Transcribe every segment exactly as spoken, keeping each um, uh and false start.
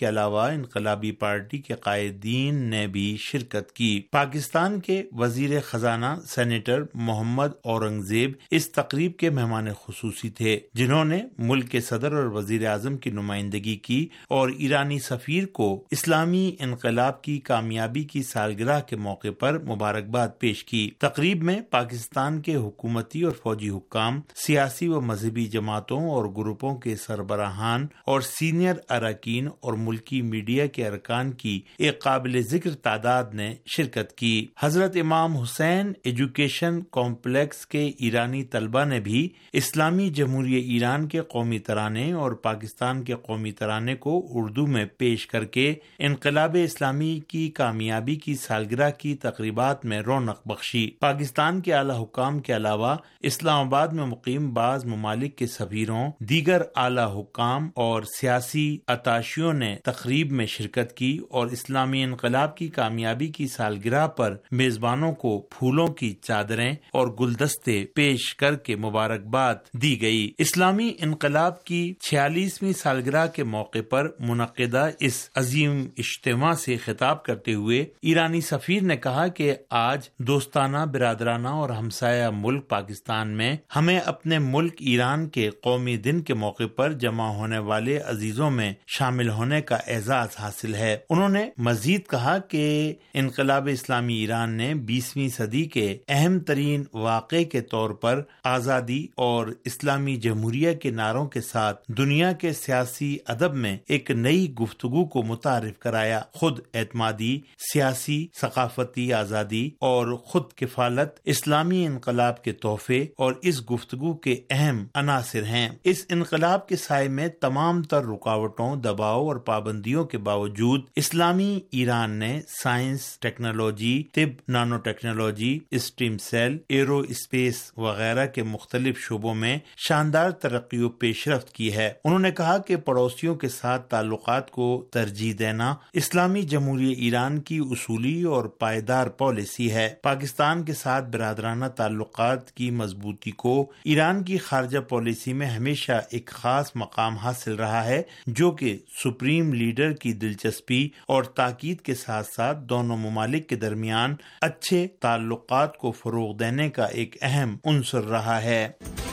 کے علاوہ انقلابی پارٹی کے قائدین نے بھی شرکت کی۔ پاکستان کے وزیر خزانہ سینیٹر محمد اورنگزیب اس تقریب کے مہمان خصوصی تھے، جنہوں نے ملک کے صدر اور وزیر اعظم کی نمائندگی کی اور ایرانی سفیر کو اسلامی انقلاب کی کامیابی کی سالگرہ کے موقع پر مبارکباد پیش کی۔ تقریب میں پاکستان کے حکومتی اور فوجی حکام، سیاسی و مذہبی جماعتوں اور گروپوں کے سربراہان اور سینئر اراکین اور ملکی میڈیا کے ارکان کی ایک قابل ذکر تعداد نے شرکت کی۔ حضرت امام حسین ایجوکیشن کمپلیکس کے ایرانی طلبہ نے بھی اسلامی جمہوریہ ایران کے قومی ترانے اور پاکستان کے قومی ترانے کو اردو میں پیش کر کے انقلاب اسلامی کی کامیابی کی سالگرہ کی تقریبات میں رونق بخشی۔ پاکستان کے اعلی حکام کے علاوہ اسلام آباد میں مقیم بعض ممالک کے سفیروں، دیگر اعلی حکام اور سیاسی اتاشیوں نے تقریب میں شرکت کی اور اسلامی انقلاب کی کامیابی کی سالگرہ پر میزبانوں کو پھولوں کی چادریں اور گلدستے پیش کر کے مبارکباد دی گئی۔ اسلامی انقلاب کی چھیالیسویں سالگرہ کے موقع پر منعقدہ اس عظیم اجتماع سے خطاب کرتے ہوئے ایرانی سفیر نے کہا کہ آج دوستانہ، برادرانہ اور ہمسایہ ملک پاکستان میں ہمیں اپنے ملک ایران کے قومی دن کے موقع پر جمع ہونے والے عزیزوں میں شامل ہونے کا اعزاز حاصل ہے۔ انہوں نے مزید کہا کہ انقلاب اسلامی ایران نے بیسویں صدی کے اہم ترین واقعے کے طور پر آزادی اور اسلامی جمہوریہ کے نعروں کے ساتھ دنیا کے سیاسی ادب میں ایک نئی گفتگو کو متعارف کرایا۔ خود اعتمادی، سیاسی ثقافتی آزادی اور خود کفالت اسلامی انقلاب کے تحفے اور اس گفتگو کے اہم عناصر ہیں۔ اس انقلاب کے سائے میں تمام تر رکاوٹوں، دباؤ اور پابندیوں کے باوجود اسلامی ایران نے سائنس، ٹیکنالوجی، طب، nano technology, stem cell, aerospace وغیرہ کے مختلف شعبوں میں شاندار ترقی و پیش رفت کی ہے۔ انہوں نے کہا کہ پڑوسیوں کے ساتھ تعلقات کو ترجیح دینا اسلامی جمہوریہ ایران کی اصولی اور پائیدار پالیسی ہے۔ پاکستان کے ساتھ برادرانہ تعلقات کی مضبوطی کو ایران کی خارجہ پالیسی میں ہمیشہ ایک خاص مقام حاصل رہا ہے، جو کہ سپریم لیڈر کی دلچسپی اور تاکید کے ساتھ ساتھ دونوں ممالک کے درمیان اچھے تعلقات کو فروغ دینے کا ایک اہم عنصر رہا ہے۔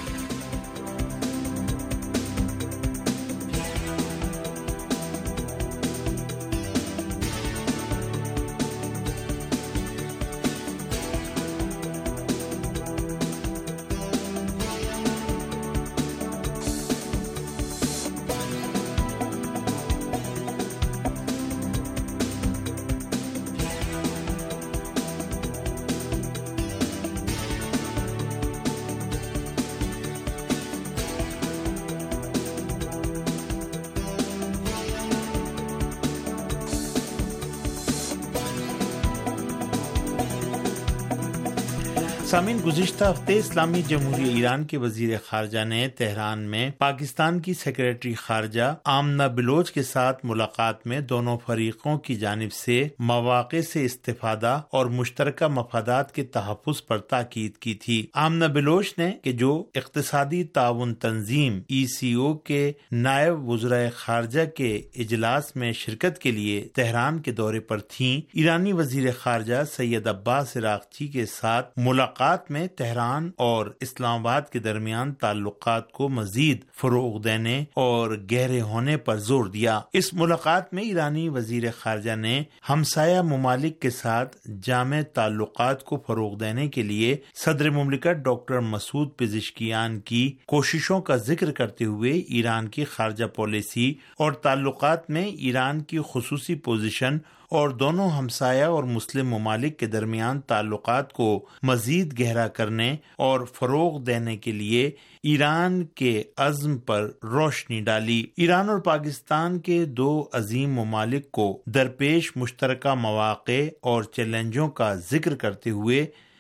سامعین، گزشتہ ہفتے اسلامی جمہوریہ ایران کے وزیر خارجہ نے تہران میں پاکستان کی سیکریٹری خارجہ آمنہ بلوچ کے ساتھ ملاقات میں دونوں فریقوں کی جانب سے مواقع سے استفادہ اور مشترکہ مفادات کے تحفظ پر تاکید کی تھی۔ آمنہ بلوچ نے کہ جو اقتصادی تعاون تنظیم ای سی او کے نائب وزرائے خارجہ کے اجلاس میں شرکت کے لیے تہران کے دورے پر تھیں، ایرانی وزیر خارجہ سید عباس عراقچی کے ساتھ ملاقات میں تہران اور اسلام آباد کے درمیان تعلقات کو مزید فروغ دینے اور گہرے ہونے پر زور دیا۔ اس ملاقات میں ایرانی وزیر خارجہ نے ہمسایہ ممالک کے ساتھ جامع تعلقات کو فروغ دینے کے لیے صدر مملکت ڈاکٹر مسعود پزشکیان کی کوششوں کا ذکر کرتے ہوئے ایران کی خارجہ پالیسی اور تعلقات میں ایران کی خصوصی پوزیشن اور دونوں ہمسایہ اور مسلم ممالک کے درمیان تعلقات کو مزید گہرا کرنے اور فروغ دینے کے لیے ایران کے عزم پر روشنی ڈالی۔ ایران اور پاکستان کے دو عظیم ممالک کو درپیش مشترکہ مواقع اور چیلنجوں کا ذکر کرتے ہوئے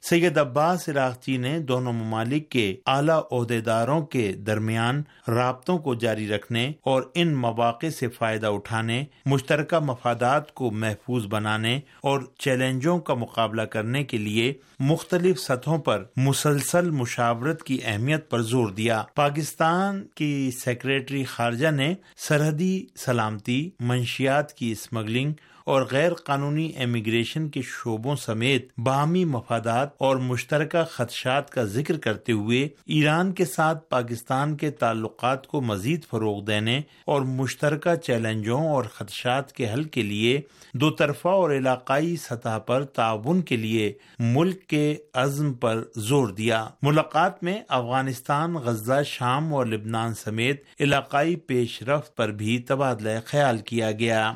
سید عباس عراقچی نے دونوں ممالک کے اعلیٰ عہدیداروں کے درمیان رابطوں کو جاری رکھنے اور ان مواقع سے فائدہ اٹھانے، مشترکہ مفادات کو محفوظ بنانے اور چیلنجوں کا مقابلہ کرنے کے لیے مختلف سطحوں پر مسلسل مشاورت کی اہمیت پر زور دیا۔ پاکستان کی سیکریٹری خارجہ نے سرحدی سلامتی، منشیات کی اسمگلنگ اور غیر قانونی امیگریشن کے شعبوں سمیت باہمی مفادات اور مشترکہ خدشات کا ذکر کرتے ہوئے ایران کے ساتھ پاکستان کے تعلقات کو مزید فروغ دینے اور مشترکہ چیلنجوں اور خدشات کے حل کے لیے دو طرفہ اور علاقائی سطح پر تعاون کے لیے ملک کے عزم پر زور دیا۔ ملاقات میں افغانستان، غزہ، شام اور لبنان سمیت علاقائی پیش رفت پر بھی تبادلہ خیال کیا گیا۔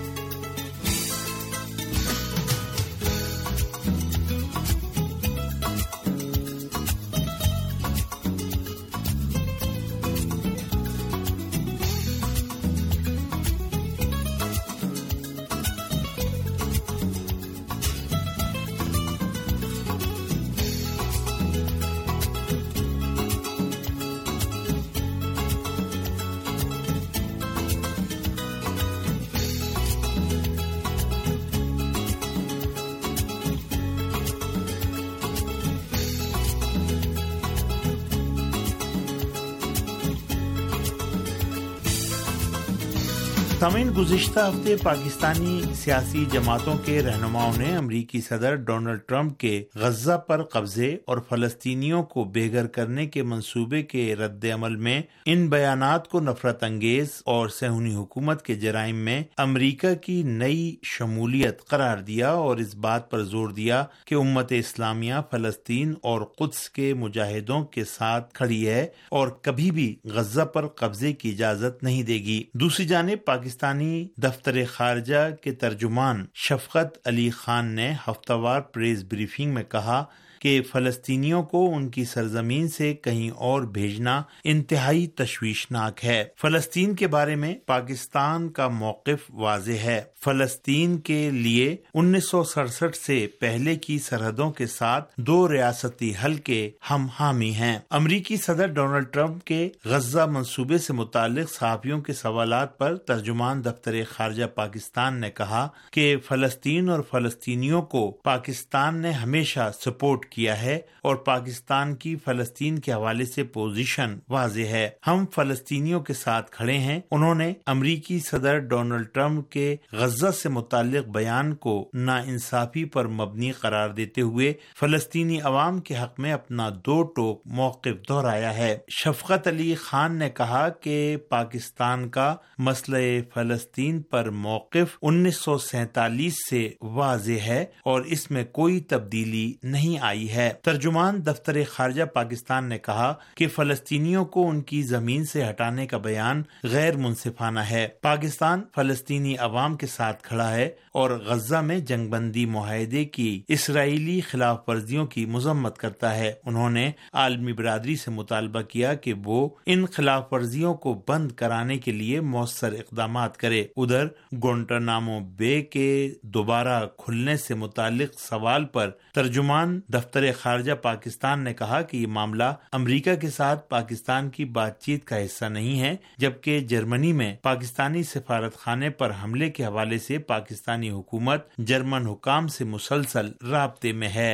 سامعین، گزشتہ ہفتے پاکستانی سیاسی جماعتوں کے رہنماؤں نے امریکی صدر ڈونلڈ ٹرمپ کے غزہ پر قبضے اور فلسطینیوں کو بے گھر کرنے کے منصوبے کے رد عمل میں ان بیانات کو نفرت انگیز اور صہیونی حکومت کے جرائم میں امریکہ کی نئی شمولیت قرار دیا اور اس بات پر زور دیا کہ امت اسلامیہ فلسطین اور قدس کے مجاہدوں کے ساتھ کھڑی ہے اور کبھی بھی غزہ پر قبضے کی اجازت نہیں دے گی۔ دوسری جانب پاکستانی پاکستانی دفتر خارجہ کے ترجمان شفقت علی خان نے ہفتہ وار پریس بریفنگ میں کہا کہ فلسطینیوں کو ان کی سرزمین سے کہیں اور بھیجنا انتہائی تشویشناک ہے۔ فلسطین کے بارے میں پاکستان کا موقف واضح ہے۔ فلسطین کے لیے انیس سو سڑسٹھ سے پہلے کی سرحدوں کے ساتھ دو ریاستی حل کے ہم حامی ہیں۔ امریکی صدر ڈونلڈ ٹرمپ کے غزہ منصوبے سے متعلق صحافیوں کے سوالات پر ترجمان دفتر خارجہ پاکستان نے کہا کہ فلسطین اور فلسطینیوں کو پاکستان نے ہمیشہ سپورٹ کیا ہے اور پاکستان کی فلسطین کے حوالے سے پوزیشن واضح ہے۔ ہم فلسطینیوں کے ساتھ کھڑے ہیں۔ انہوں نے امریکی صدر ڈونلڈ ٹرمپ کے غزہ سے متعلق بیان کو ناانصافی پر مبنی قرار دیتے ہوئے فلسطینی عوام کے حق میں اپنا دو ٹوک موقف دہرایا ہے۔ شفقت علی خان نے کہا کہ پاکستان کا مسئلہ فلسطین پر موقف انیس سو سینتالیس سے واضح ہے اور اس میں کوئی تبدیلی نہیں آئی ہے۔ ترجمان دفتر خارجہ پاکستان نے کہا کہ فلسطینیوں کو ان کی زمین سے ہٹانے کا بیان غیر منصفانہ ہے۔ پاکستان فلسطینی عوام کے ساتھ کھڑا ہے اور غزہ میں جنگ بندی معاہدے کی اسرائیلی خلاف ورزیوں کی مذمت کرتا ہے۔ انہوں نے عالمی برادری سے مطالبہ کیا کہ وہ ان خلاف ورزیوں کو بند کرانے کے لیے مؤثر اقدامات کرے۔ ادھر گوانٹانامو بے کے دوبارہ کھلنے سے متعلق سوال پر ترجمان دفتر خارجہ پاکستان نے کہا کہ یہ معاملہ امریکہ کے ساتھ پاکستان کی بات چیت کا حصہ نہیں ہے، جبکہ جرمنی میں پاکستانی سفارت خانے پر حملے کے حوالے سے پاکستانی حکومت جرمن حکام سے مسلسل رابطے میں ہے۔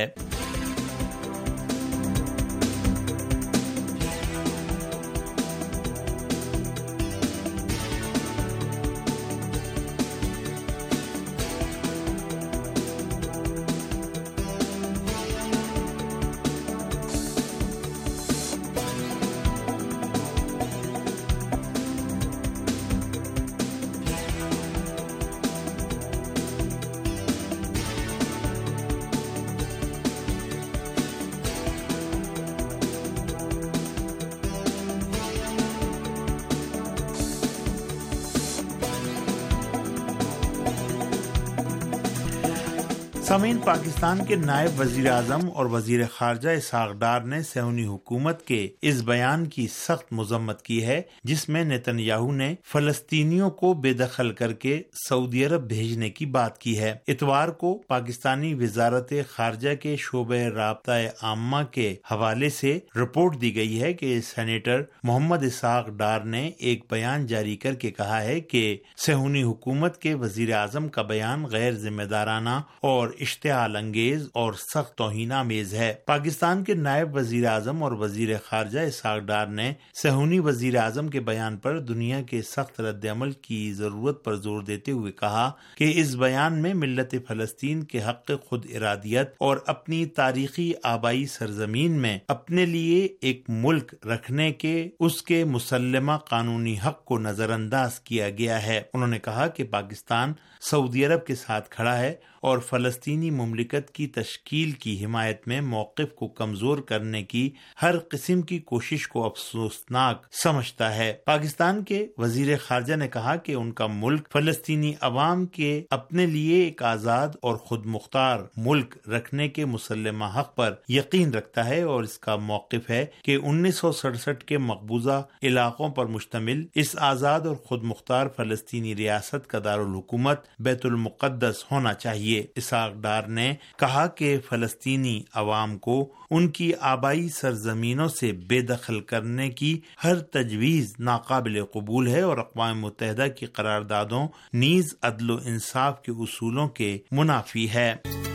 سامعین، پاکستان کے نائب وزیر اعظم اور وزیر خارجہ اسحاق ڈار نے صہیونی حکومت کے اس بیان کی سخت مذمت کی ہے جس میں نتن یاہو نے فلسطینیوں کو بے دخل کر کے سعودی عرب بھیجنے کی بات کی ہے۔ اتوار کو پاکستانی وزارت خارجہ کے شعبہ رابطہ عامہ کے حوالے سے رپورٹ دی گئی ہے کہ سینیٹر محمد اسحاق ڈار نے ایک بیان جاری کر کے کہا ہے کہ صہیونی حکومت کے وزیر اعظم کا بیان غیر ذمہ دارانہ اور اشتعال انگیز اور سخت توہین آمیز ہے۔ پاکستان کے نائب وزیر اعظم اور وزیر خارجہ اسحاق ڈار نے صہیونی وزیر اعظم کے بیان پر دنیا کے سخت رد عمل کی ضرورت پر زور دیتے ہوئے کہا کہ اس بیان میں ملت فلسطین کے حق خود ارادیت اور اپنی تاریخی آبائی سرزمین میں اپنے لیے ایک ملک رکھنے کے اس کے مسلمہ قانونی حق کو نظر انداز کیا گیا ہے۔ انہوں نے کہا کہ پاکستان سعودی عرب کے ساتھ کھڑا ہے اور فلسطینی مملکت کی تشکیل کی حمایت میں موقف کو کمزور کرنے کی ہر قسم کی کوشش کو افسوسناک سمجھتا ہے۔ پاکستان کے وزیر خارجہ نے کہا کہ ان کا ملک فلسطینی عوام کے اپنے لیے ایک آزاد اور خود مختار ملک رکھنے کے مسلمہ حق پر یقین رکھتا ہے اور اس کا موقف ہے کہ انیس سو سڑسٹھ کے مقبوضہ علاقوں پر مشتمل اس آزاد اور خود مختار فلسطینی ریاست کا دارالحکومت بیت المقدس ہونا چاہیے۔ اسحاق ڈار نے کہا کہ فلسطینی عوام کو ان کی آبائی سرزمینوں سے بے دخل کرنے کی ہر تجویز ناقابل قبول ہے اور اقوام متحدہ کی قراردادوں نیز عدل و انصاف کے اصولوں کے منافی ہے۔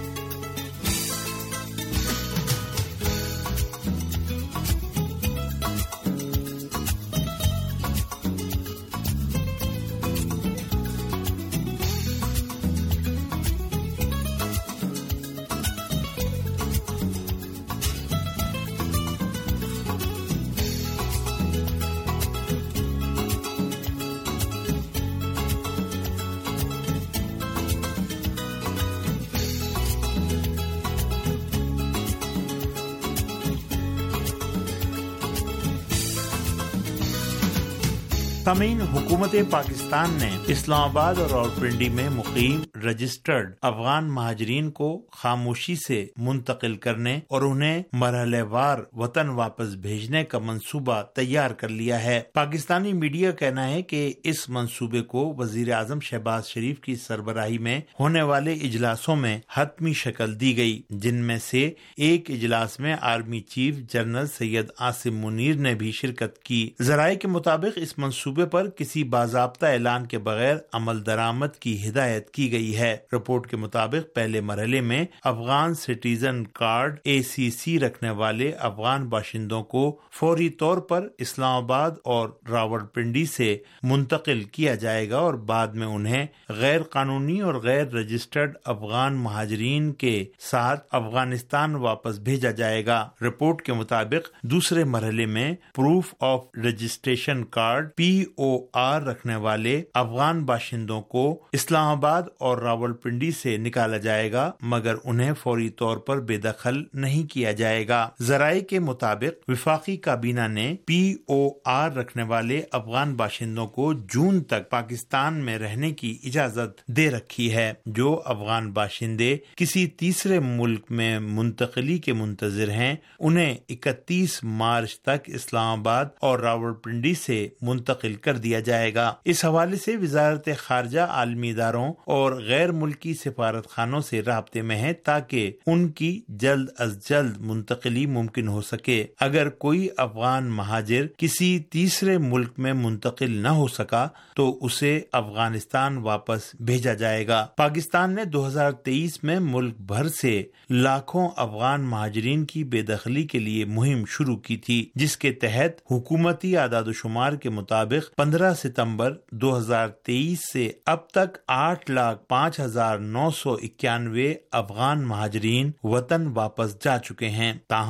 سامعین، حکومت پاکستان نے اسلام آباد اور راولپنڈی میں مقیم رجسٹرڈ افغان مہاجرین کو خاموشی سے منتقل کرنے اور انہیں مرحلہ وار وطن واپس بھیجنے کا منصوبہ تیار کر لیا ہے۔ پاکستانی میڈیا کا کہنا ہے کہ اس منصوبے کو وزیر اعظم شہباز شریف کی سربراہی میں ہونے والے اجلاسوں میں حتمی شکل دی گئی، جن میں سے ایک اجلاس میں army chief general Syed Asim Munir نے بھی شرکت کی۔ ذرائع کے مطابق اس منصوبے پر کسی باضابطہ اعلان کے بغیر عمل درآمد کی ہدایت کی گئی ہے۔ رپورٹ کے مطابق پہلے مرحلے میں Afghan citizen card A C C رکھنے والے افغان باشندوں کو فوری طور پر اسلام آباد اور راولپنڈی سے منتقل کیا جائے گا اور بعد میں انہیں غیر قانونی اور غیر رجسٹرڈ افغان مہاجرین کے ساتھ افغانستان واپس بھیجا جائے گا۔ رپورٹ کے مطابق دوسرے مرحلے میں proof of registration card P O R رکھنے والے افغان باشندوں کو اسلام آباد اور راولپنڈی سے نکالا جائے گا، مگر انہیں فوری طور پر بے دخل نہیں کیا جائے گا۔ ذرائع کے مطابق وفاقی کابینہ نے پی او آر رکھنے والے افغان باشندوں کو جون تک پاکستان میں رہنے کی اجازت دے رکھی ہے۔ جو افغان باشندے کسی تیسرے ملک میں منتقلی کے منتظر ہیں، انہیں اکتیس مارچ تک اسلام آباد اور راولپنڈی سے منتقل کر دیا جائے گا۔ اس حوالے سے وزارت خارجہ عالمی اداروں اور غیر ملکی سفارت خانوں سے رابطے میں ہے تاکہ ان کی جلد از جلد منتقلی ممکن ہو سکے۔ اگر کوئی افغان مہاجر کسی تیسرے ملک میں منتقل نہ ہو سکا تو اسے افغانستان واپس بھیجا جائے گا۔ پاکستان نے دو ہزار تیئیس میں ملک بھر سے لاکھوں افغان مہاجرین کی بے دخلی کے لیے مہم شروع کی تھی، جس کے تحت حکومتی اعداد و شمار کے مطابق پندرہ ستمبر دو ہزار تیئیس سے اب تک آٹھ لاکھ پانچ ہزار نو سو اکیانوے افغان مہاجرین وطن واپس جا چکے ہیں۔ تاہم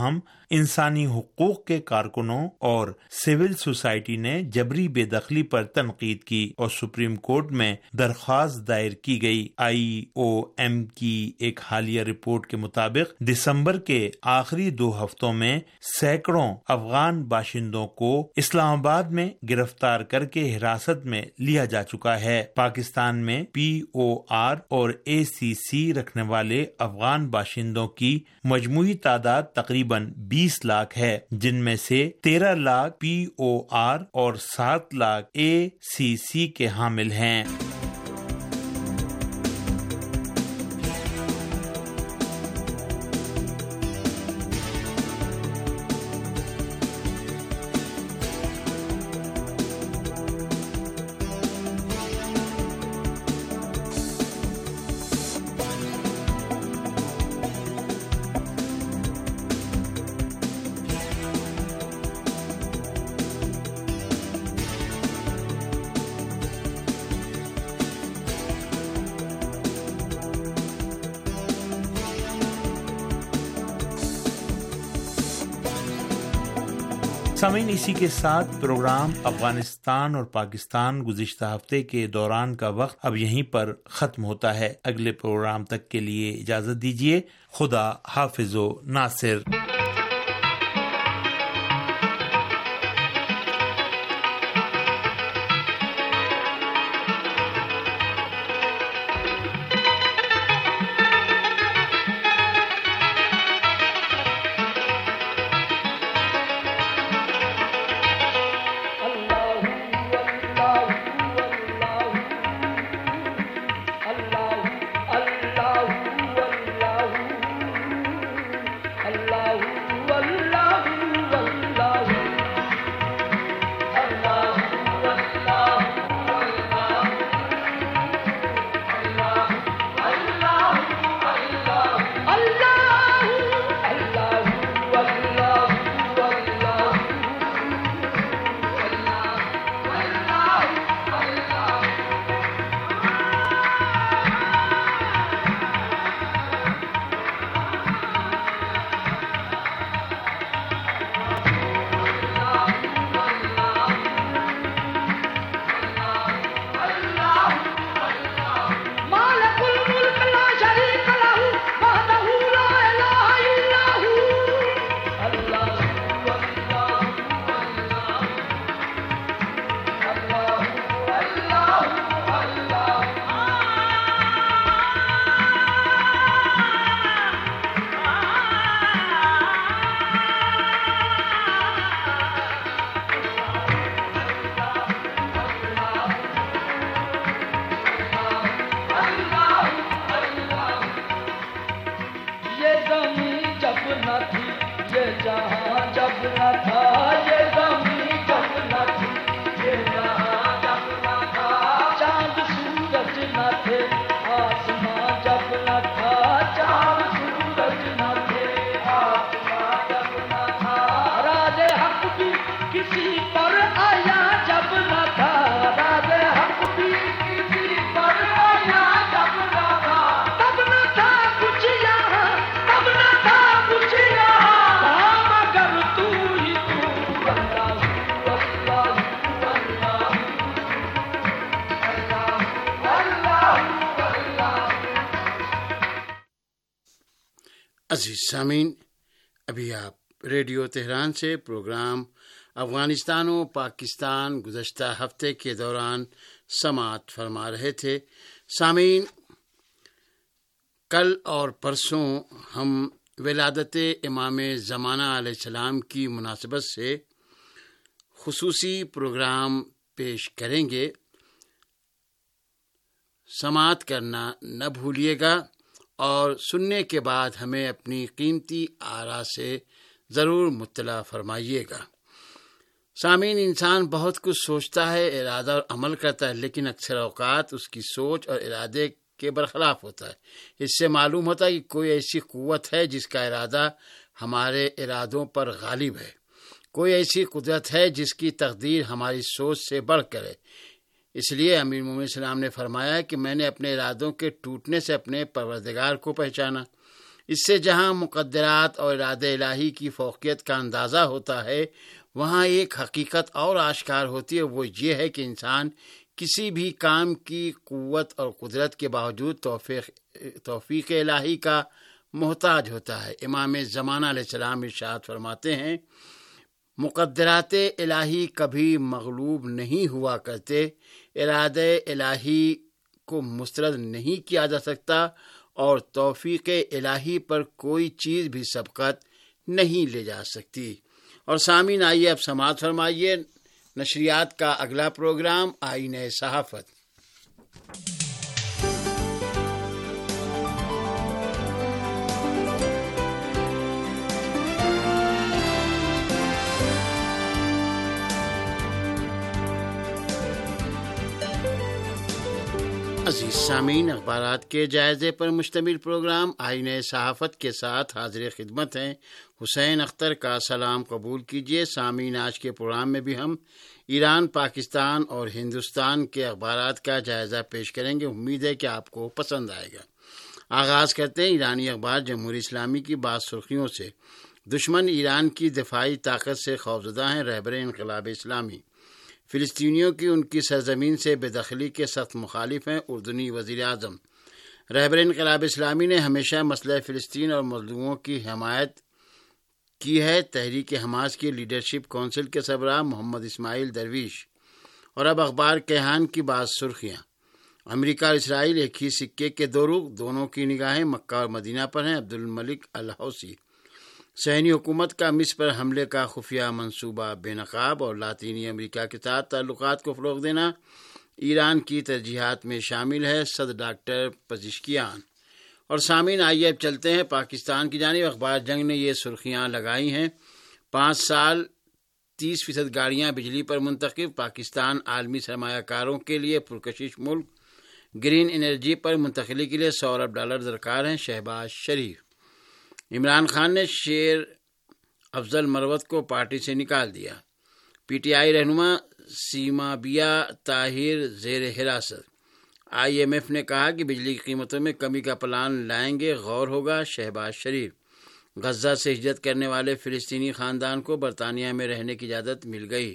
انسانی حقوق کے کارکنوں اور سول سوسائٹی نے جبری بے دخلی پر تنقید کی اور سپریم کورٹ میں درخواست دائر کی گئی۔ آئی او ایم کی ایک حالیہ رپورٹ کے مطابق دسمبر کے آخری دو ہفتوں میں سینکڑوں افغان باشندوں کو اسلام آباد میں گرفتار کر کے حراست میں لیا جا چکا ہے۔ پاکستان میں پی او آر اور اے سی سی رکھنے والے افغان باشندوں کی مجموعی تعداد تقریباً بیس لاکھ ہے، جن میں سے تیرہ لاکھ پی او آر اور سات لاکھ اے سی سی کے حامل ہیں۔ سامعین، اسی کے ساتھ پروگرام افغانستان اور پاکستان گزشتہ ہفتے کے دوران کا وقت اب یہیں پر ختم ہوتا ہے۔ اگلے پروگرام تک کے لیے اجازت دیجیے۔ خدا حافظ و ناصر۔ عزیز سامعین، ابھی آپ ریڈیو تہران سے پروگرام افغانستان و پاکستان گزشتہ ہفتے کے دوران سماعت فرما رہے تھے۔ سامعین، کل اور پرسوں ہم ولادت امام زمانہ علیہ السلام کی مناسبت سے خصوصی پروگرام پیش کریں گے۔ سماعت کرنا نہ بھولیے گا اور سننے کے بعد ہمیں اپنی قیمتی آراء سے ضرور مطلع فرمائیے گا۔ سامعین، انسان بہت کچھ سوچتا ہے، ارادہ اور عمل کرتا ہے، لیکن اکثر اوقات اس کی سوچ اور ارادے کے برخلاف ہوتا ہے۔ اس سے معلوم ہوتا ہے کہ کوئی ایسی قوت ہے جس کا ارادہ ہمارے ارادوں پر غالب ہے، کوئی ایسی قدرت ہے جس کی تقدیر ہماری سوچ سے بڑھ کر ہے۔ اس لیے امیر مومنین السلام نے فرمایا کہ میں نے اپنے ارادوں کے ٹوٹنے سے اپنے پروردگار کو پہچانا۔ اس سے جہاں مقدرات اور ارادہ الہی کی فوقیت کا اندازہ ہوتا ہے، وہاں ایک حقیقت اور آشکار ہوتی ہے، وہ یہ ہے کہ انسان کسی بھی کام کی قوت اور قدرت کے باوجود توفیق توفیق الہی کا محتاج ہوتا ہے۔ امام زمانہ علیہ السلام ارشاد فرماتے ہیں، مقدرات الہی کبھی مغلوب نہیں ہوا کرتے، ارادہ الہی کو مسترد نہیں کیا جا سکتا اور توفیق الہی پر کوئی چیز بھی سبقت نہیں لے جا سکتی۔ اور سامعین، آئیے اب سماعت فرمائیے نشریات کا اگلا پروگرام آئینہ صحافت۔ عزیز سامعین، اخبارات کے جائزے پر مشتمل پروگرام آئینہ صحافت کے ساتھ حاضر خدمت ہیں۔ حسین اختر کا سلام قبول کیجیے۔ سامعین، آج کے پروگرام میں بھی ہم ایران، پاکستان اور ہندوستان کے اخبارات کا جائزہ پیش کریں گے۔ امید ہے کہ آپ کو پسند آئے گا۔ آغاز کرتے ہیں ایرانی اخبار جمہوری اسلامی کی بعض سرخیوں سے۔ دشمن ایران کی دفاعی طاقت سے خوفزدہ ہیں، رہبر انقلاب اسلامی۔ فلسطینیوں کی ان کی سرزمین سے بے دخلی کے سخت مخالف ہیں، اردنی وزیر اعظم۔ رہبر انقلاب اسلامی نے ہمیشہ مسئلہ فلسطین اور مظلوموں کی حمایت کی ہے۔ تحریک حماس کی لیڈرشپ کونسل کے سربراہ محمد اسماعیل درویش۔ اور اب اخبار کیہان کی بعض سرخیاں۔ امریکہ اور اسرائیل ایک ہی سکے کے دو رخ، دونوں کی نگاہیں مکہ اور مدینہ پر ہیں، عبدالملک الحوثی۔ صہیونی حکومت کا مصر پر حملے کا خفیہ منصوبہ بے نقاب اور لاطینی امریکہ کے ساتھ تعلقات کو فروغ دینا ایران کی ترجیحات میں شامل ہے، صدر ڈاکٹر پزشکیان۔ اور سامعین، آئیے اب چلتے ہیں پاکستان کی جانب۔ اخبار جنگ نے یہ سرخیاں لگائی ہیں، پانچ سال تیس فیصد گاڑیاں بجلی پر منتخب، پاکستان عالمی سرمایہ کاروں کے لیے پرکشش ملک، گرین انرجی پر منتقلی کے لیے سو ارب ڈالر درکار ہیں، شہباز شریف۔ عمران خان نے شیر افضل مروت کو پارٹی سے نکال دیا، پی ٹی آئی رہنما سیمابیا طاہر زیر حراست۔ آئی ایم ایف نے کہا کہ بجلی کی قیمتوں میں کمی کا پلان لائیں گے، غور ہوگا، شہباز شریف۔ غزہ سے ہجرت کرنے والے فلسطینی خاندان کو برطانیہ میں رہنے کی اجازت مل گئی۔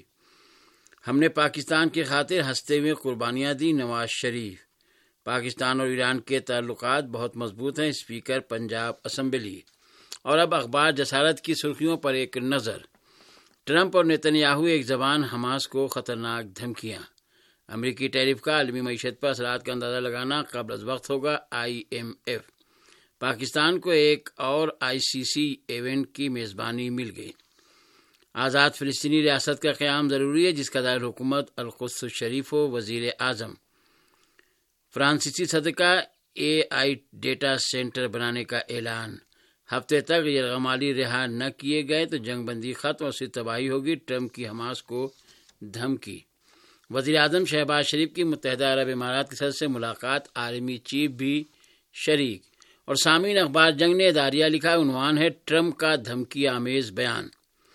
ہم نے پاکستان کی خاطر ہنستے ہوئے قربانیاں دی، نواز شریف۔ پاکستان اور ایران کے تعلقات بہت مضبوط ہیں، اسپیکر پنجاب اسمبلی۔ اور اب اخبار جسارت کی سرخیوں پر ایک نظر۔ ٹرمپ اور نیتنیاہو ایک زبان، حماس کو خطرناک دھمکیاں۔ امریکی ٹیرف کا عالمی معیشت پر اثرات کا اندازہ لگانا قبل از وقت ہوگا، آئی ایم ایف۔ پاکستان کو ایک اور آئی سی سی ایونٹ کی میزبانی مل گئی۔ آزاد فلسطینی ریاست کا قیام ضروری ہے جس کا دارالحکومت القدس الشریف ہو، وزیر اعظم۔ فرانسیسی صدر کا اے آئی ڈیٹا سینٹر بنانے کا اعلان۔ ہفتے تک یرغمالی رہا نہ کیے گئے تو جنگ بندی ختم اور صرف تباہی ہوگی، ٹرمپ کی حماس کو دھمکی۔ وزیر اعظم شہباز شریف کی متحدہ عرب امارات کے صدر سے ملاقات، آرمی چیف بھی شریک۔ اور سامعین، اخبار جنگ نے اداریہ لکھا، عنوان ہے ٹرمپ کا دھمکی آمیز بیان۔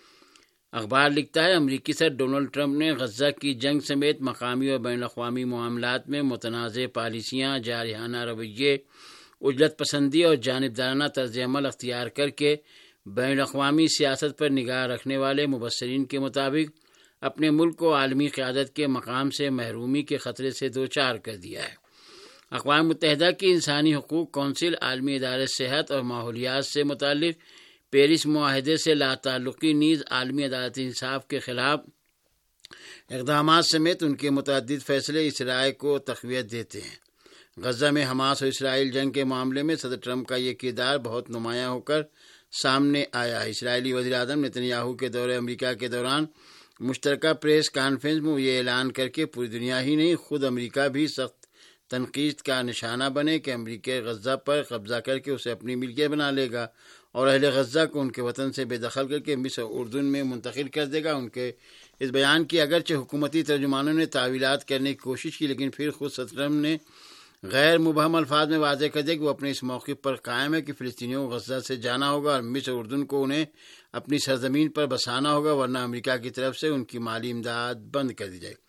اخبار لکھتا ہے، امریکی صدر ڈونلڈ ٹرمپ نے غزہ کی جنگ سمیت مقامی اور بین الاقوامی معاملات میں متنازع پالیسیاں، جارحانہ رویے، اجلت پسندی اور جانبدارانہ طرز عمل اختیار کر کے بین الاقوامی سیاست پر نگاہ رکھنے والے مبصرین کے مطابق اپنے ملک کو عالمی قیادت کے مقام سے محرومی کے خطرے سے دوچار کر دیا ہے۔ اقوام متحدہ کی انسانی حقوق کونسل، عالمی ادارے صحت اور ماحولیات سے متعلق پیرس معاہدے سے لا تعلقی نیز عالمی عدالت انصاف کے خلاف اقدامات سمیت ان کے متعدد فیصلے اس رائے کو تقویت دیتے ہیں۔ غزہ میں حماس اور اسرائیل جنگ کے معاملے میں صدر ٹرمپ کا یہ کردار بہت نمایاں ہو کر سامنے آیا ہے۔ اسرائیلی وزیر اعظم نتنیاہو کے دورہ امریکہ کے دوران مشترکہ پریس کانفرنس میں یہ اعلان کر کے پوری دنیا ہی نہیں، خود امریکہ بھی سخت تنقید کا نشانہ بنے کہ امریکہ غزہ پر قبضہ کر کے اسے اپنی ملکیت بنا لے گا اور اہل غزہ کو ان کے وطن سے بے دخل کر کے مصر اور اردن میں منتقل کر دے گا۔ ان کے اس بیان کی اگرچہ حکومتی ترجمانوں نے تعویلات کرنے کی کوشش کی، لیکن پھر خود صدر ٹرمپ نے غیر مبہم الفاظ میں واضح کر دیا کہ وہ اپنے اس موقف پر قائم ہے کہ فلسطینیوں کو غزہ سے جانا ہوگا اور مصر اور اردن کو انہیں اپنی سرزمین پر بسانا ہوگا، ورنہ امریکہ کی طرف سے ان کی مالی امداد بند کر دی جائے گی۔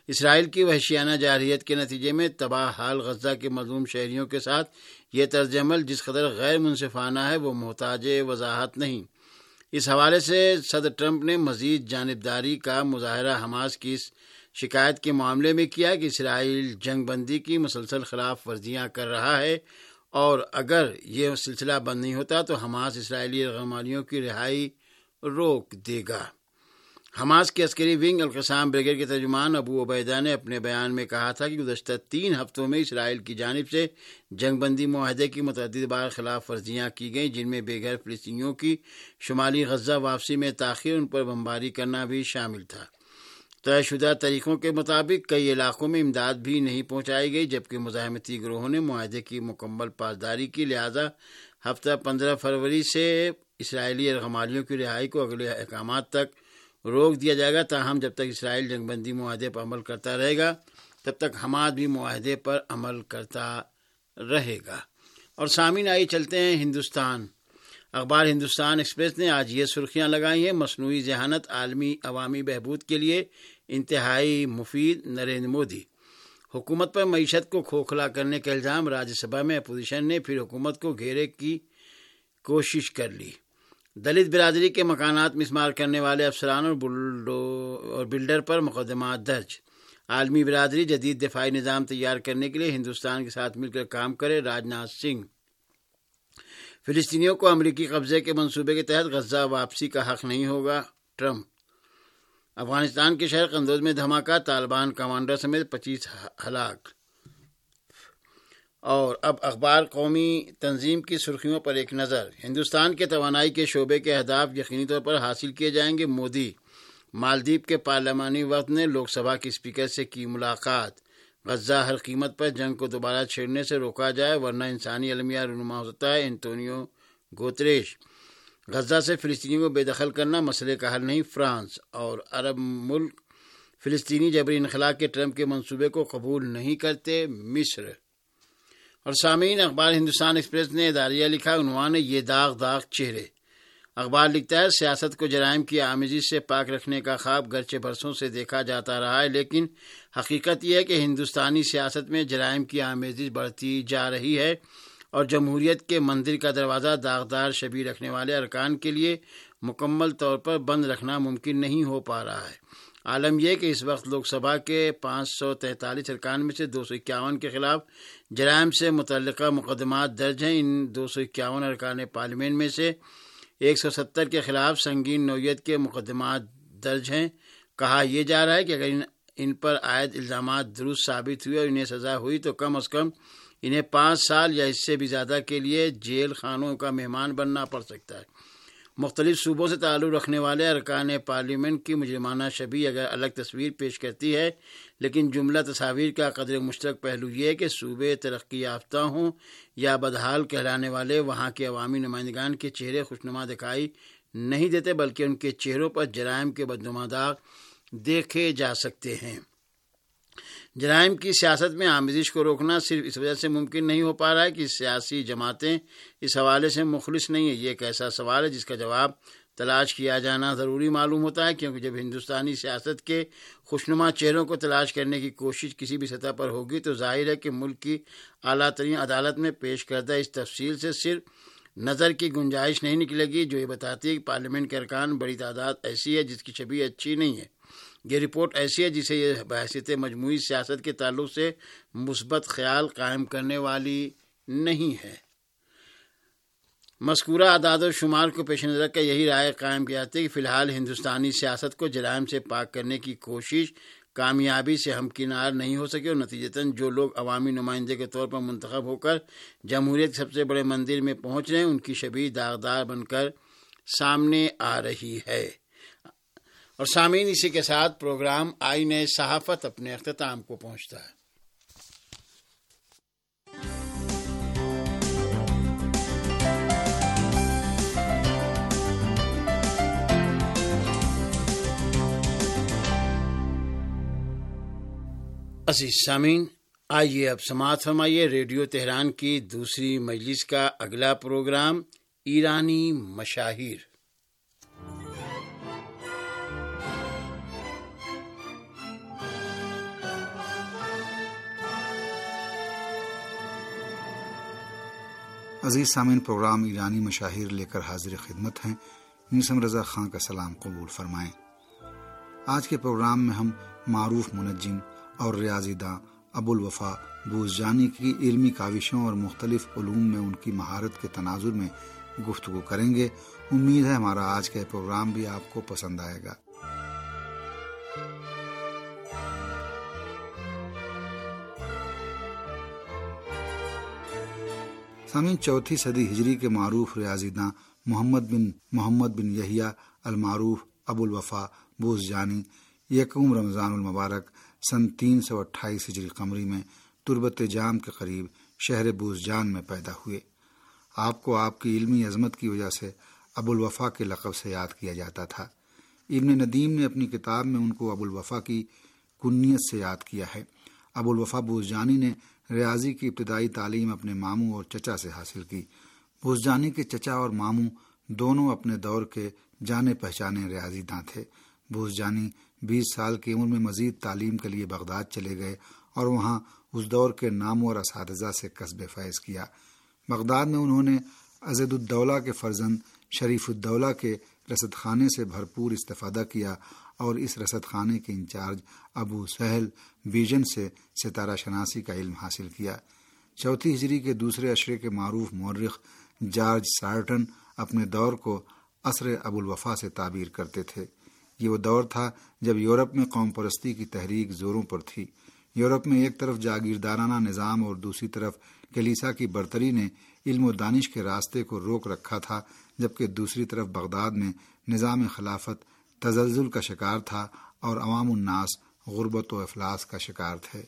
اسرائیل کی وحشیانہ جارحیت کے نتیجے میں تباہ حال غزہ کے مظلوم شہریوں کے ساتھ یہ طرز عمل جس قدر غیر منصفانہ ہے وہ محتاج وضاحت نہیں۔ اس حوالے سے صدر ٹرمپ نے مزید جانبداری کا مظاہرہ حماس کی اس شکایت کے معاملے میں کیا کہ اسرائیل جنگ بندی کی مسلسل خلاف ورزیاں کر رہا ہے اور اگر یہ سلسلہ بند نہیں ہوتا تو حماس اسرائیلی یرغمالیوں کی رہائی روک دے گا۔ حماس کے عسکری ونگ القسام بریگیڈ کے ترجمان ابو عبیدہ نے اپنے بیان میں کہا تھا کہ گزشتہ تین ہفتوں میں اسرائیل کی جانب سے جنگ بندی معاہدے کی متعدد بار خلاف ورزیاں کی گئیں، جن میں بے گھر فلسطینیوں کی شمالی غزہ واپسی میں تاخیر، ان پر بمباری کرنا بھی شامل تھا۔ طے شدہ طریقوں کے مطابق کئی علاقوں میں امداد بھی نہیں پہنچائی گئی، جبکہ مزاحمتی گروہوں نے معاہدے کی مکمل پاسداری کی، لہذا ہفتہ پندرہ فروری سے اسرائیلی یرغمالیوں کی رہائی کو اگلے احکامات تک روک دیا جائے گا۔ تاہم جب تک اسرائیل جنگ بندی معاہدے پر عمل کرتا رہے گا تب تک حماس بھی معاہدے پر عمل کرتا رہے گا۔ اور سامعین، آئیے چلتے ہیں ہندوستان۔ اخبار ہندوستان ایکسپریس نے آج یہ سرخیاں لگائی ہیں: مصنوعی ذہانت عالمی عوامی بہبود کے لیے انتہائی مفید، نریندر مودی۔ حکومت پر معیشت کو کھوکھلا کرنے کا الزام، راجیہ سبھا میں اپوزیشن نے پھر حکومت کو گھیرے کی کوشش کر لی۔ دلت برادری کے مکانات مسمار کرنے والے افسران اور بلڈر پر مقدمات درج۔ عالمی برادری جدید دفاعی نظام تیار کرنے کے لیے ہندوستان کے ساتھ مل کر کام کرے، راجناتھ سنگھ۔ فلسطینیوں کو امریکی قبضے کے منصوبے کے تحت غزہ واپسی کا حق نہیں ہوگا، ٹرمپ۔ افغانستان کے شہر قندوز میں دھماکہ، طالبان کمانڈر سمیت پچیس ہلاک۔ اور اب اخبار قومی تنظیم کی سرخیوں پر ایک نظر۔ ہندوستان کے توانائی کے شعبے کے اہداف یقینی طور پر حاصل کیے جائیں گے، مودی۔ مالدیپ کے پارلیمانی وفد نے لوک سبھا کے اسپیکر سے کی ملاقات۔ غزہ ہر قیمت پر جنگ کو دوبارہ چھیڑنے سے روکا جائے ورنہ انسانی المیہ رونما ہو سکتا ہے، اینٹونیو گوتریش۔ غزہ سے فلسطینیوں کو بے دخل کرنا مسئلے کا حل نہیں، فرانس۔ اور عرب ملک فلسطینی جبری انخلا کے ٹرمپ کے منصوبے کو قبول نہیں کرتے، مصر۔ اور سامعین، اخبار ہندوستان ایکسپریس نے اداریہ لکھا، عنوان ہے یہ داغ داغ چہرے۔ اخبار لکھتا ہے سیاست کو جرائم کی آمیزش سے پاک رکھنے کا خواب گرچہ برسوں سے دیکھا جاتا رہا ہے، لیکن حقیقت یہ ہے کہ ہندوستانی سیاست میں جرائم کی آمیزش بڑھتی جا رہی ہے اور جمہوریت کے مندر کا دروازہ داغدار شبیہ رکھنے والے ارکان کے لیے مکمل طور پر بند رکھنا ممکن نہیں ہو پا رہا ہے۔ عالم یہ کہ اس وقت لوک سبھا کے پانچ سو تینتالیس ارکان میں سے دو سو اکیاون کے خلاف جرائم سے متعلقہ مقدمات درج ہیں۔ ان دو سو اکیاون ارکان پارلیمنٹ میں سے ایک سو ستر کے خلاف سنگین نوعیت کے مقدمات درج ہیں۔ کہا یہ جا رہا ہے کہ اگر ان, ان پر عائد الزامات درست ثابت ہوئے اور انہیں سزا ہوئی تو کم از کم انہیں پانچ سال یا اس سے بھی زیادہ کے لیے جیل خانوں کا مہمان بننا پڑ سکتا ہے۔ مختلف صوبوں سے تعلق رکھنے والے ارکان پارلیمنٹ کی مجرمانہ شبیہ اگر الگ تصویر پیش کرتی ہے، لیکن جملہ تصاویر کا قدر مشترک پہلو یہ ہے کہ صوبے ترقی یافتہ ہوں یا بدحال کہلانے والے، وہاں کے عوامی نمائندگان کے چہرے خوشنما دکھائی نہیں دیتے بلکہ ان کے چہروں پر جرائم کے بدنما داغ دیکھے جا سکتے ہیں۔ جرائم کی سیاست میں آمیزش کو روکنا صرف اس وجہ سے ممکن نہیں ہو پا رہا ہے کہ سیاسی جماعتیں اس حوالے سے مخلص نہیں ہیں۔ یہ ایک ایسا سوال ہے جس کا جواب تلاش کیا جانا ضروری معلوم ہوتا ہے، کیونکہ جب ہندوستانی سیاست کے خوشنما چہروں کو تلاش کرنے کی کوشش کسی بھی سطح پر ہوگی تو ظاہر ہے کہ ملک کی اعلیٰ ترین عدالت میں پیش کردہ اس تفصیل سے صرف نظر کی گنجائش نہیں نکلے گی جو یہ بتاتی ہے کہ پارلیمنٹ کے ارکان بڑی تعداد ایسی ہے جس کی شبیہ اچھی نہیں ہے۔ یہ رپورٹ ایسی ہے جسے یہ بحیثیت مجموعی سیاست کے تعلق سے مثبت خیال قائم کرنے والی نہیں ہے۔ مذکورہ اعداد و شمار کو پیش نظر رکھ کر یہی رائے قائم کی جاتی ہے کہ فی الحال ہندوستانی سیاست کو جرائم سے پاک کرنے کی کوشش کامیابی سے ہمکنار نہیں ہو سکے اور نتیجتاً جو لوگ عوامی نمائندے کے طور پر منتخب ہو کر جمہوریت کے سب سے بڑے مندر میں پہنچ رہے ہیں ان کی شبیہ داغدار بن کر سامنے آ رہی ہے۔ اور سامعین، اسی کے ساتھ پروگرام آئین صحافت اپنے اختتام کو پہنچتا ہے۔ عزیز سامعین، آئیے اب سماعت فرمائیے ریڈیو تہران کی دوسری مجلس کا اگلا پروگرام ایرانی مشاہیر۔ عزیز سامعین، پروگرام ایرانی مشاہیر لے کر حاضر خدمت ہیں۔ نیسم رضا خان کا سلام قبول فرمائیں۔ آج کے پروگرام میں ہم معروف منجم اور ریاضی داں ابو الوفا بوزجانی کی علمی کاوشوں اور مختلف علوم میں ان کی مہارت کے تناظر میں گفتگو کریں گے۔ امید ہے ہمارا آج کا پروگرام بھی آپ کو پسند آئے گا۔ سامعین، چوتھی صدی ہجری کے معروف ریاضی داں محمد بن محمد بن یحییٰ المعروف ابو الوفا بوزجانی یکم رمضان المبارک سن تین سو اٹھائیس ہجری قمری میں تربت جام کے قریب شہر بوزجان میں پیدا ہوئے۔ آپ کو آپ کی علمی عظمت کی وجہ سے ابو الوفا کے لقب سے یاد کیا جاتا تھا۔ ابن ندیم نے اپنی کتاب میں ان کو ابو الوفا کی کنیت سے یاد کیا ہے۔ ابو الوفا بوزجانی نے ریاضی کی ابتدائی تعلیم اپنے ماموں اور چچا سے حاصل کی۔ بوزجانی کے چچا اور ماموں دونوں اپنے دور کے جانے پہچانے ریاضی داں تھے۔ بوزجانی بیس سال کی عمر میں مزید تعلیم کے لیے بغداد چلے گئے اور وہاں اس دور کے نامور اساتذہ سے کسب فیض کیا۔ بغداد میں انہوں نے عضد الدولہ کے فرزند شریف الدولہ کے رصد خانے سے بھرپور استفادہ کیا اور اس رصد خانے کے انچارج ابو سہل بیجن سے ستارہ شناسی کا علم حاصل کیا۔ چوتھی ہجری کے دوسرے عشرے کے معروف مورخ جارج سارٹن اپنے دور کو عصر ابو الوفا سے تعبیر کرتے تھے۔ یہ وہ دور تھا جب یورپ میں قوم پرستی کی تحریک زوروں پر تھی۔ یورپ میں ایک طرف جاگیردارانہ نظام اور دوسری طرف کلیسا کی برتری نے علم و دانش کے راستے کو روک رکھا تھا، جبکہ دوسری طرف بغداد میں نظام خلافت تزلزل کا شکار تھا اور عوام الناس غربت و افلاس کا شکار تھے۔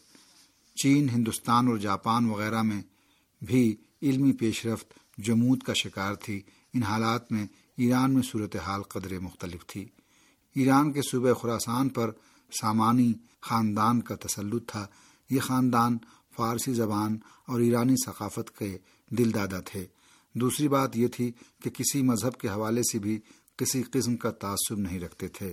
چین، ہندوستان اور جاپان وغیرہ میں بھی علمی پیش رفت جمود کا شکار تھی۔ ان حالات میں ایران میں صورتحال قدرے مختلف تھی۔ ایران کے صوبہ خراسان پر سامانی خاندان کا تسلط تھا۔ یہ خاندان فارسی زبان اور ایرانی ثقافت کے دل دادا تھے۔ دوسری بات یہ تھی کہ کسی مذہب کے حوالے سے بھی کسی قسم کا تعصب نہیں رکھتے تھے۔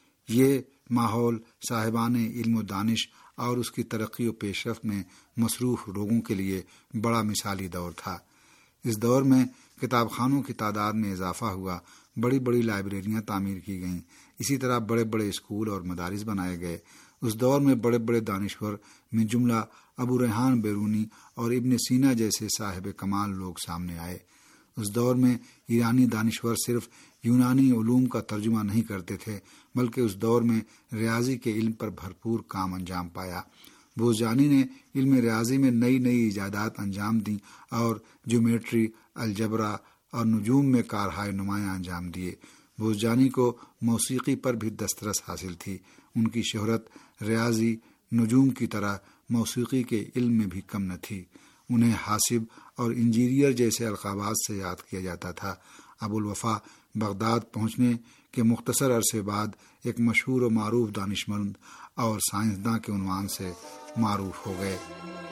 یہ ماحول صاحبان علم و دانش اور اس کی ترقی و پیش رفت میں مصروف لوگوں کے لیے بڑا مثالی دور تھا۔ اس دور میں کتاب خانوں کی تعداد میں اضافہ ہوا، بڑی بڑی لائبریریاں تعمیر کی گئیں، اسی طرح بڑے بڑے اسکول اور مدارس بنائے گئے۔ اس دور میں بڑے بڑے دانشور من جملہ ابو ریحان بیرونی اور ابن سینا جیسے صاحب کمال لوگ سامنے آئے۔ اس دور میں ایرانی دانشور صرف یونانی علوم کا ترجمہ نہیں کرتے تھے، بلکہ اس دور میں ریاضی کے علم پر بھرپور کام انجام پایا۔ بوزجانی نے علم ریاضی میں نئی نئی ایجادات انجام دیں اور جیومیٹری، الجبرا اور نجوم میں کارہائے نمایاں انجام دیے۔ بوزجانی کو موسیقی پر بھی دسترس حاصل تھی۔ ان کی شہرت ریاضی، نجوم کی طرح موسیقی کے علم میں بھی کم نہ تھی۔ انہیں حاسب اور انجینئر جیسے القابات سے یاد کیا جاتا تھا۔ ابو الوفا بغداد پہنچنے کے مختصر عرصے بعد ایک مشہور و معروف دانشمند اور سائنسداں کے عنوان سے معروف ہو گئے۔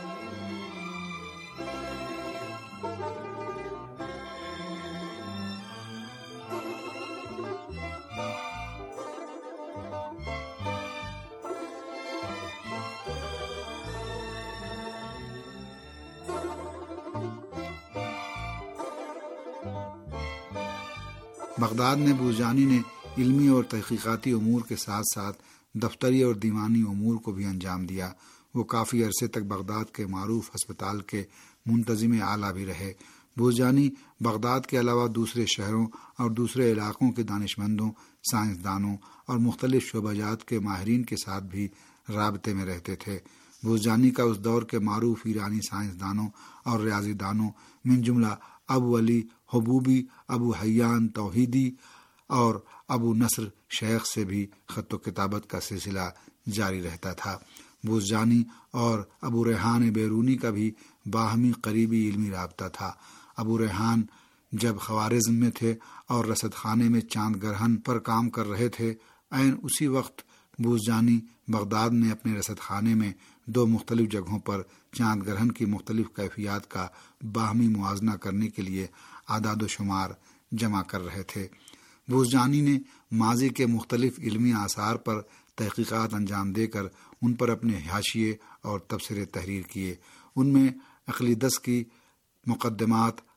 بغداد میں بوزجانی نے علمی اور تحقیقاتی امور کے ساتھ ساتھ دفتری اور دیوانی امور کو بھی انجام دیا۔ وہ کافی عرصے تک بغداد کے معروف ہسپتال کے منتظم اعلیٰ بھی رہے۔ بوزجانی بغداد کے علاوہ دوسرے شہروں اور دوسرے علاقوں کے دانشمندوں، سائنسدانوں اور مختلف شعبہ جات کے ماہرین کے ساتھ بھی رابطے میں رہتے تھے۔ بوزجانی کا اس دور کے معروف ایرانی سائنسدانوں اور ریاضی دانوں من جملہ ابو علی حبوبی، ابو حیان توحیدی اور ابو نصر شیخ سے بھی خط و کتابت کا سلسلہ جاری رہتا تھا۔ بوزجانی اور ابو ریحان بیرونی کا بھی باہمی قریبی علمی رابطہ تھا۔ ابو ریحان جب خوارزم میں تھے اور رصد خانے میں چاند گرہن پر کام کر رہے تھے، عین اسی وقت بوزجانی بغداد میں اپنے رصد خانے میں دو مختلف جگہوں پر چاند گرہن کی مختلف کیفیات کا باہمی موازنہ کرنے کے لیے اعداد و شمار جمع کر رہے تھے۔ بوزجانی نے ماضی کے مختلف علمی آثار پر تحقیقات انجام دے کر ان پر اپنے حاشیے اور تبصرے تحریر کیے۔ ان میں اقلیدس کی مقدمات،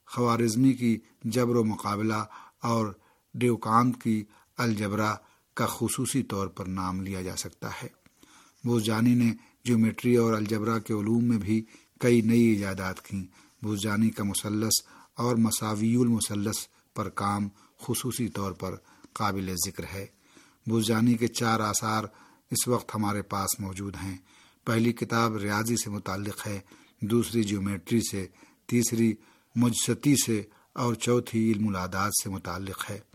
خوارزمی کی جبر و مقابلہ اور ڈیوکانت کی الجبرا کا خصوصی طور پر نام لیا جا سکتا ہے۔ بوزجانی نے جیومیٹری اور الجبرا کے علوم میں بھی کئی نئی ایجادات کیں۔ بوزجانی کا مثلث اور مساوی المثلث پر کام خصوصی طور پر قابل ذکر ہے۔ بوزجانی کے چار آثار اس وقت ہمارے پاس موجود ہیں۔ پہلی کتاب ریاضی سے متعلق ہے، دوسری جیومیٹری سے، تیسری مجسطی سے اور چوتھی علم العادات سے متعلق ہے۔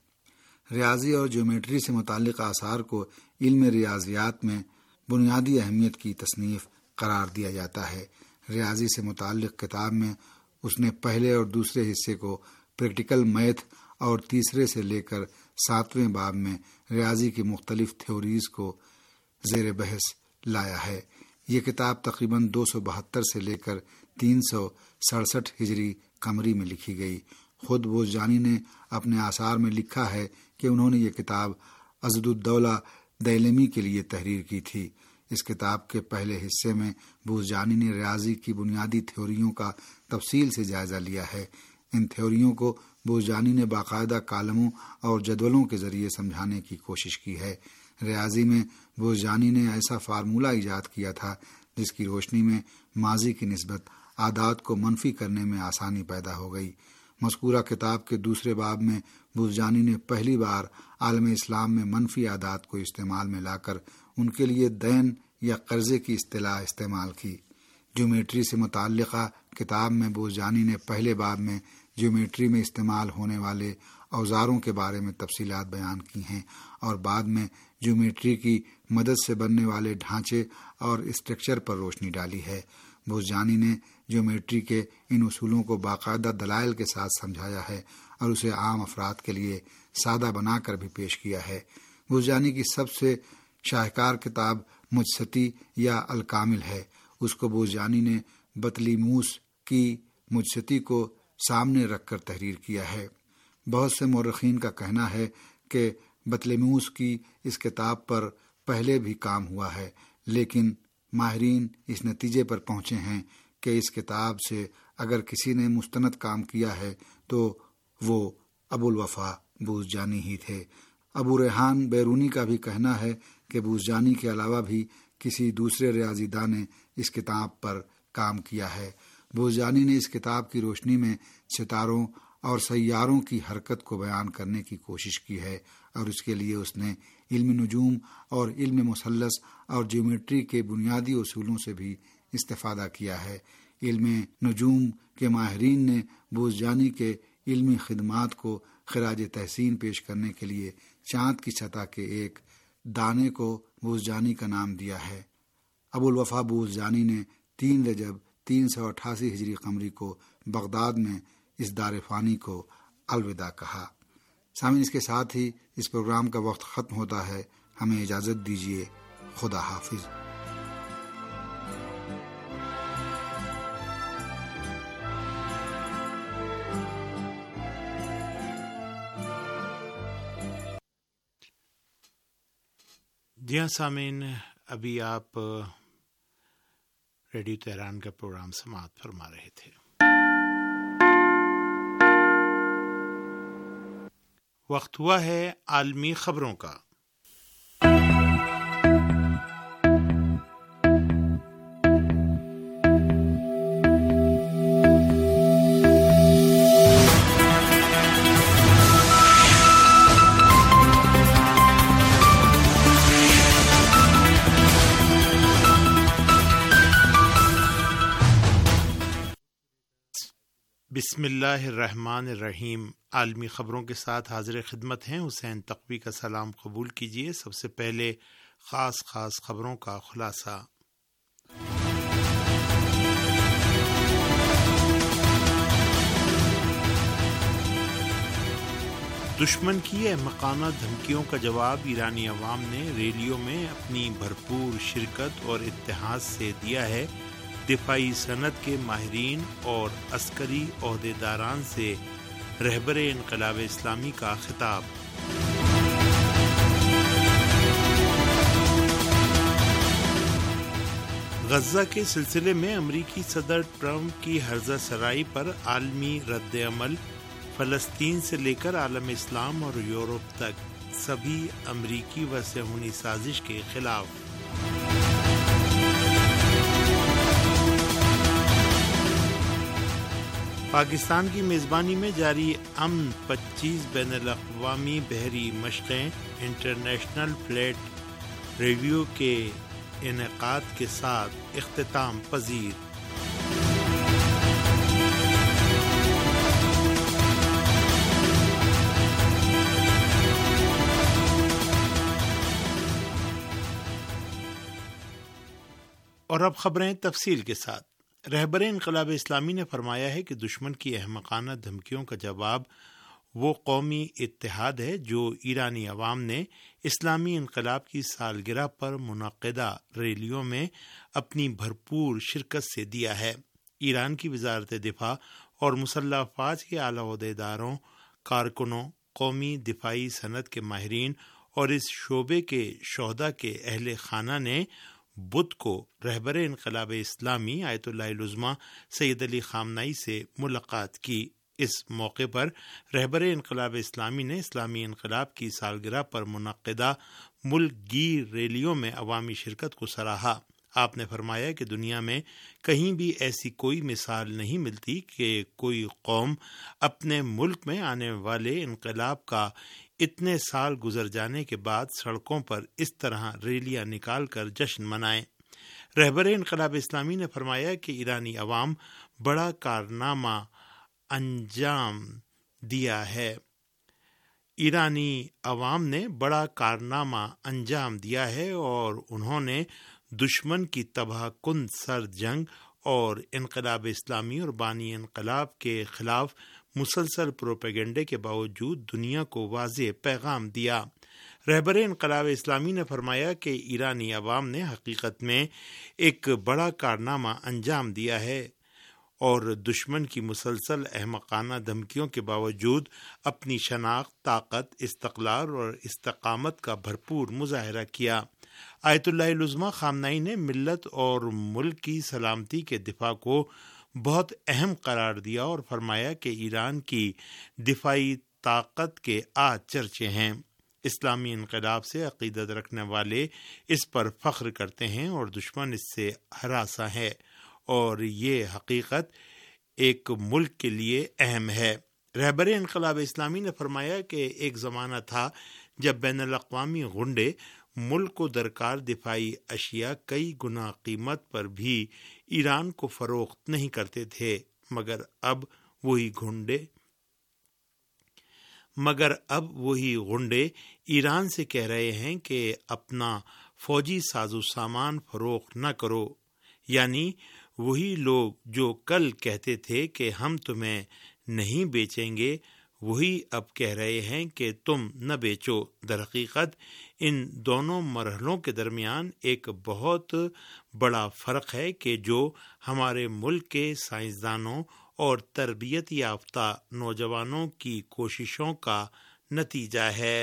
ریاضی اور جیومیٹری سے متعلق آثار کو علم ریاضیات میں بنیادی اہمیت کی تصنیف قرار دیا جاتا ہے۔ ریاضی سے متعلق کتاب میں اس نے پہلے اور دوسرے حصے کو پریکٹیکل میتھ اور تیسرے سے لے کر ساتویں باب میں ریاضی کی مختلف تھیوریز کو زیر بحث لایا ہے۔ یہ کتاب تقریباً دو سو بہتر سے لے کر تین سو سڑسٹھ ہجری قمری میں لکھی گئی۔ خود بوزجانی نے اپنے آثار میں لکھا ہے کہ انہوں نے یہ کتاب عضد الدولہ دیلمی کے لیے تحریر کی تھی۔ اس کتاب کے پہلے حصے میں بوزجانی نے ریاضی کی بنیادی تھیوریوں کا تفصیل سے جائزہ لیا ہے۔ ان تھیوریوں کو بوزجانی نے باقاعدہ کالموں اور جدولوں کے ذریعے سمجھانے کی کوشش کی ہے۔ ریاضی میں بوزجانی نے ایسا فارمولہ ایجاد کیا تھا جس کی روشنی میں ماضی کی نسبت اعداد کو منفی کرنے میں آسانی پیدا ہو گئی۔ مذکورہ کتاب کے دوسرے باب میں بوزجانی نے پہلی بار عالم اسلام میں منفی اعداد کو استعمال میں لا کر ان کے لیے دین یا قرضے کی اصطلاح استعمال کی۔ جیومیٹری سے متعلقہ کتاب میں بوزجانی نے پہلے باب میں جیومیٹری میں استعمال ہونے والے اوزاروں کے بارے میں تفصیلات بیان کی ہیں اور بعد میں جیومیٹری کی مدد سے بننے والے ڈھانچے اور اسٹرکچر پر روشنی ڈالی ہے۔ بوزجانی نے جیومیٹری کے ان اصولوں کو باقاعدہ دلائل کے ساتھ سمجھایا ہے اور اسے عام افراد کے لیے سادہ بنا کر بھی پیش کیا ہے۔ بوزجانی کی سب سے شاہکار کتاب مجسطی یا الکامل ہے۔ اس کو بوزجانی نے بطلیموس کی مجسطی کو سامنے رکھ کر تحریر کیا ہے۔ بہت سے مورخین کا کہنا ہے کہ بطلیموس کی اس کتاب پر پہلے بھی کام ہوا ہے، لیکن ماہرین اس نتیجے پر پہنچے ہیں کہ اس کتاب سے اگر کسی نے مستند کام کیا ہے تو وہ ابو الوفا بوزجانی ہی تھے۔ ابو ریحان بیرونی کا بھی کہنا ہے کہ بوزجانی کے علاوہ بھی کسی دوسرے ریاضی داں نے اس کتاب پر کام کیا ہے۔ بوزجانی نے اس کتاب کی روشنی میں ستاروں اور سیاروں کی حرکت کو بیان کرنے کی کوشش کی ہے اور اس کے لیے اس نے علم نجوم اور علم مثلث اور جیومیٹری کے بنیادی اصولوں سے بھی استفادہ کیا ہے۔ علم نجوم کے ماہرین نے بوزجانی کے علمی خدمات کو خراج تحسین پیش کرنے کے لیے چاند کی سطح کے ایک دانے کو بوزجانی کا نام دیا ہے۔ ابو الوفا بوزجانی نے تین رجب تین سو اٹھاسی ہجری قمری کو بغداد میں اس دار فانی کو الوداع کہا۔ سامعین، اس کے ساتھ ہی اس پروگرام کا وقت ختم ہوتا ہے۔ ہمیں اجازت دیجیے۔ خدا حافظ۔ جی ہاں سامعین، ابھی آپ ریڈیو تہران کا پروگرام سماعت فرما رہے تھے۔ وقت ہوا ہے عالمی خبروں کا۔ بسم اللہ الرحمن الرحیم۔ عالمی خبروں کے ساتھ حاضر خدمت ہیں حسین تقوی کا سلام قبول کیجیے۔ سب سے پہلے خاص خاص خبروں کا خلاصہ۔ دشمن کی احمقانہ دھمکیوں کا جواب ایرانی عوام نے ریلیوں میں اپنی بھرپور شرکت اور اتحاد سے دیا ہے۔ دفاعی صنعت کے ماہرین اور عسکری عہدیداران سے رہبر انقلاب اسلامی کا خطاب۔ غزہ کے سلسلے میں امریکی صدر ٹرمپ کی ہرزہ سرائی پر عالمی رد عمل، فلسطین سے لے کر عالم اسلام اور یورپ تک سبھی امریکی و صہیونی سازش کے خلاف۔ پاکستان کی میزبانی میں جاری امن پچیس بین الاقوامی بحری مشقیں انٹرنیشنل فلیٹ ریویو کے انعقاد کے ساتھ اختتام پذیر۔ اور اب خبریں تفصیل کے ساتھ۔ رہبر انقلاب اسلامی نے فرمایا ہے کہ دشمن کی احمقانہ دھمکیوں کا جواب وہ قومی اتحاد ہے جو ایرانی عوام نے اسلامی انقلاب کی سالگرہ پر منعقدہ ریلیوں میں اپنی بھرپور شرکت سے دیا ہے۔ ایران کی وزارت دفاع اور مسلح افواج کے اعلیٰ عہدیداروں، کارکنوں، قومی دفاعی صنعت کے ماہرین اور اس شعبے کے شہداء کے اہل خانہ نے بدھ کو رہبر انقلاب اسلامی آیت اللہ العظمیٰ سید علی خامنہئی سے ملاقات کی۔ اس موقع پر رہبر انقلاب اسلامی نے اسلامی انقلاب کی سالگرہ پر منعقدہ ملک گیر ریلیوں میں عوامی شرکت کو سراہا۔ آپ نے فرمایا کہ دنیا میں کہیں بھی ایسی کوئی مثال نہیں ملتی کہ کوئی قوم اپنے ملک میں آنے والے انقلاب کا اتنے سال گزر جانے کے بعد سڑکوں پر اس طرح ریلیاں نکال کر جشن منائے۔ رہبر انقلاب اسلامی نے فرمایا کہ ایرانی عوام بڑا کارنامہ انجام دیا ہے ایرانی عوام نے بڑا کارنامہ انجام دیا ہے اور انہوں نے دشمن کی تباہ کن سرد جنگ اور انقلاب اسلامی اور بانی انقلاب کے خلاف مسلسل پروپیگنڈے کے باوجود دنیا کو واضح پیغام دیا۔ رہبر انقلاب اسلامی نے فرمایا کہ ایرانی عوام نے حقیقت میں ایک بڑا کارنامہ انجام دیا ہے اور دشمن کی مسلسل احمقانہ دھمکیوں کے باوجود اپنی شناخت، طاقت، استقلال اور استقامت کا بھرپور مظاہرہ کیا۔ آیت اللہ العظمیٰ خامنہئی نے ملت اور ملک کی سلامتی کے دفاع کو بہت اہم قرار دیا اور فرمایا کہ ایران کی دفاعی طاقت کے آج چرچے ہیں۔ اسلامی انقلاب سے عقیدت رکھنے والے اس پر فخر کرتے ہیں اور دشمن اس سے ہراساں ہے، اور یہ حقیقت ایک ملک کے لیے اہم ہے۔ رہبر انقلاب اسلامی نے فرمایا کہ ایک زمانہ تھا جب بین الاقوامی غنڈے ملک کو درکار دفاعی اشیاء کئی گنا قیمت پر بھی ایران کو فروخت نہیں کرتے تھے، مگر اب وہی گھنڈے مگر اب وہی غنڈے ایران سے کہہ رہے ہیں کہ اپنا فوجی ساز و سامان فروخت نہ کرو، یعنی وہی لوگ جو کل کہتے تھے کہ ہم تمہیں نہیں بیچیں گے، وہی اب کہہ رہے ہیں کہ تم نہ بیچو۔ در حقیقت ان دونوں مرحلوں کے درمیان ایک بہت بڑا فرق ہے کہ جو ہمارے ملک کے سائنسدانوں اور تربیت یافتہ نوجوانوں کی کوششوں کا نتیجہ ہے۔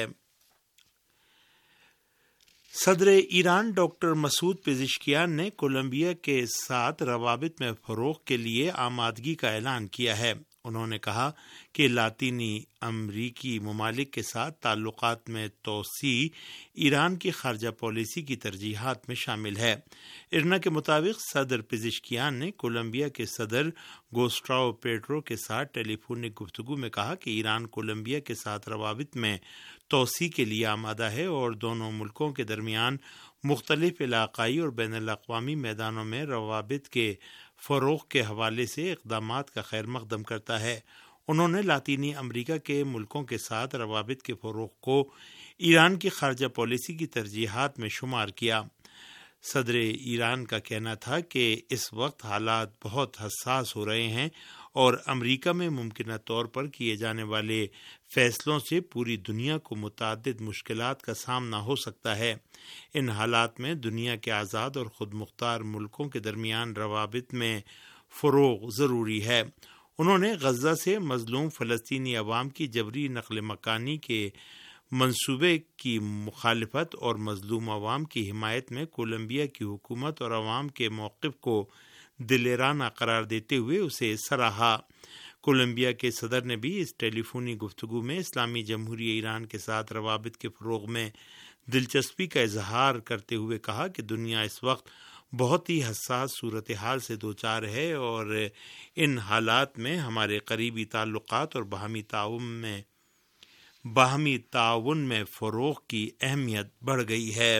صدر ایران ڈاکٹر مسعود پزشکیان نے کولمبیا کے ساتھ روابط میں فروغ کے لیے آمادگی کا اعلان کیا ہے۔ انہوں نے کہا کہ لاطینی امریکی ممالک کے ساتھ تعلقات میں توسیع ایران کی خارجہ پالیسی کی ترجیحات میں شامل ہے۔ ارنا کے مطابق صدر پزشکیان نے کولمبیا کے صدر گوسٹاو پیٹرو کے ساتھ ٹیلی فونک گفتگو میں کہا کہ ایران کولمبیا کے ساتھ روابط میں توسیع کے لیے آمادہ ہے اور دونوں ملکوں کے درمیان مختلف علاقائی اور بین الاقوامی میدانوں میں روابط کے فروغ کے حوالے سے اقدامات کا خیر مقدم کرتا ہے۔ انہوں نے لاطینی امریکہ کے ملکوں کے ساتھ روابط کے فروغ کو ایران کی خارجہ پالیسی کی ترجیحات میں شمار کیا۔ صدر ایران کا کہنا تھا کہ اس وقت حالات بہت حساس ہو رہے ہیں اور امریکہ میں ممکنہ طور پر کیے جانے والے فیصلوں سے پوری دنیا کو متعدد مشکلات کا سامنا ہو سکتا ہے۔ ان حالات میں دنیا کے آزاد اور خود مختار ملکوں کے درمیان روابط میں فروغ ضروری ہے۔ انہوں نے غزہ سے مظلوم فلسطینی عوام کی جبری نقل مکانی کے منصوبے کی مخالفت اور مظلوم عوام کی حمایت میں کولمبیا کی حکومت اور عوام کے موقف کو دلیرانہ قرار دیتے ہوئے اسے سراہا۔ کولمبیا کے صدر نے بھی اس ٹیلی فونی گفتگو میں اسلامی جمہوریہ ایران کے ساتھ روابط کے فروغ میں دلچسپی کا اظہار کرتے ہوئے کہا کہ دنیا اس وقت بہت ہی حساس صورتحال سے دوچار ہے اور ان حالات میں ہمارے قریبی تعلقات اور باہمی تعاون میں باہمی تعاون میں فروغ کی اہمیت بڑھ گئی ہے۔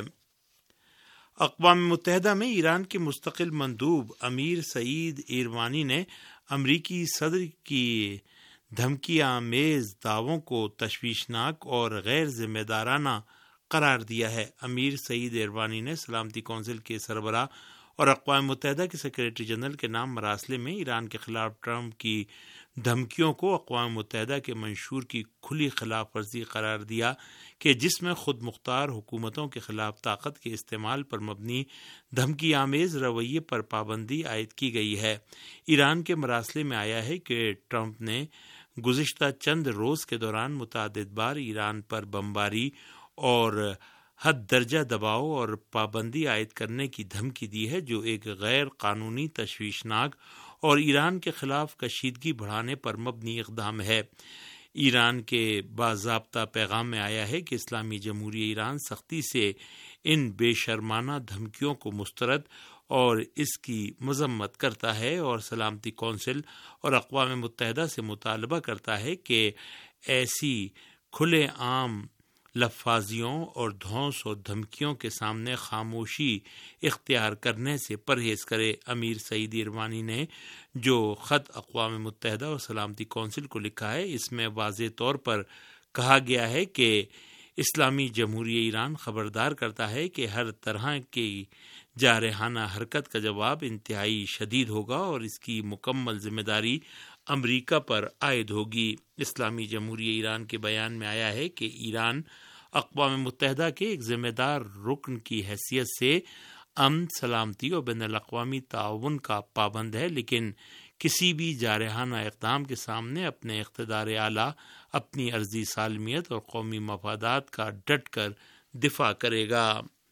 اقوام متحدہ میں ایران کے مستقل مندوب امیر سعید ایروانی نے امریکی صدر کی دھمکی آمیز دعووں کو تشویشناک اور غیر ذمہ دارانہ قرار دیا ہے۔ امیر سعید ایروانی نے سلامتی کونسل کے سربراہ اور اقوام متحدہ کے سیکریٹری جنرل کے نام مراسلے میں ایران کے خلاف ٹرمپ کی دھمکیوں کو اقوام متحدہ کے منشور کی کھلی خلاف ورزی قرار دیا کہ جس میں خود مختار حکومتوں کے خلاف طاقت کے استعمال پر مبنی دھمکی آمیز رویے پر پابندی عائد کی گئی ہے۔ ایران کے مراسلے میں آیا ہے کہ ٹرمپ نے گزشتہ چند روز کے دوران متعدد بار ایران پر بمباری اور حد درجہ دباؤ اور پابندی عائد کرنے کی دھمکی دی ہے، جو ایک غیر قانونی، تشویشناک اور ایران کے خلاف کشیدگی بڑھانے پر مبنی اقدام ہے۔ ایران کے باضابطہ پیغام میں آیا ہے کہ اسلامی جمہوریہ ایران سختی سے ان بے شرمانہ دھمکیوں کو مسترد اور اس کی مذمت کرتا ہے اور سلامتی کونسل اور اقوام متحدہ سے مطالبہ کرتا ہے کہ ایسی کھلے عام لفاظیوں اور دھونس اور دھمکیوں کے سامنے خاموشی اختیار کرنے سے پرہیز کرے۔ امیر سعید ایروانی نے جو خط اقوام متحدہ اور سلامتی کونسل کو لکھا ہے، اس میں واضح طور پر کہا گیا ہے کہ اسلامی جمہوریہ ایران خبردار کرتا ہے کہ ہر طرح کی جارحانہ حرکت کا جواب انتہائی شدید ہوگا اور اس کی مکمل ذمہ داری امریکہ پر عائد ہوگی۔ اسلامی جمہوریہ ایران کے بیان میں آیا ہے کہ ایران اقوام متحدہ کے ایک ذمہ دار رکن کی حیثیت سے امن، سلامتی اور بین الاقوامی تعاون کا پابند ہے، لیکن کسی بھی جارحانہ اقدام کے سامنے اپنے اقتدار اعلیٰ، اپنی عرضی سالمیت اور قومی مفادات کا ڈٹ کر دفاع کرے گا۔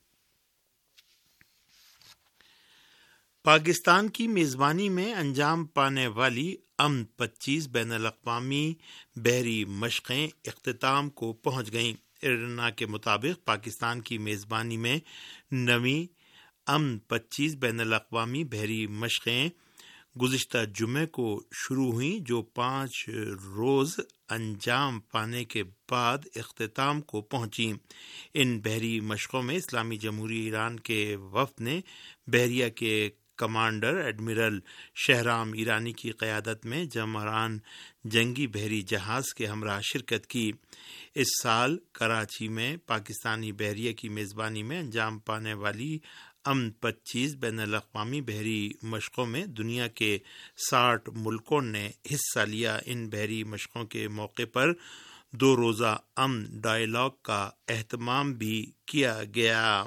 پاکستان کی میزبانی میں انجام پانے والی امن پچیس بین الاقوامی بحری مشقیں اختتام کو پہنچ گئیں۔ ارنا کے مطابق پاکستان کی میزبانی میں نویں امن پچیس بین الاقوامی بحری مشقیں گزشتہ جمعے کو شروع ہوئیں، جو پانچ روز انجام پانے کے بعد اختتام کو پہنچیں۔ ان بحری مشقوں میں اسلامی جمہوریہ ایران کے وفد نے بحریہ کے کمانڈر ایڈمرل شہرام ایرانی کی قیادت میں جمران جنگی بحری جہاز کے ہمراہ شرکت کی۔ اس سال کراچی میں پاکستانی بحریہ کی میزبانی میں انجام پانے والی امن پچیس بین الاقوامی بحری مشقوں میں دنیا کے ساٹھ ملکوں نے حصہ لیا۔ ان بحری مشقوں کے موقع پر دو روزہ امن ڈائیلاگ کا اہتمام بھی کیا گیا۔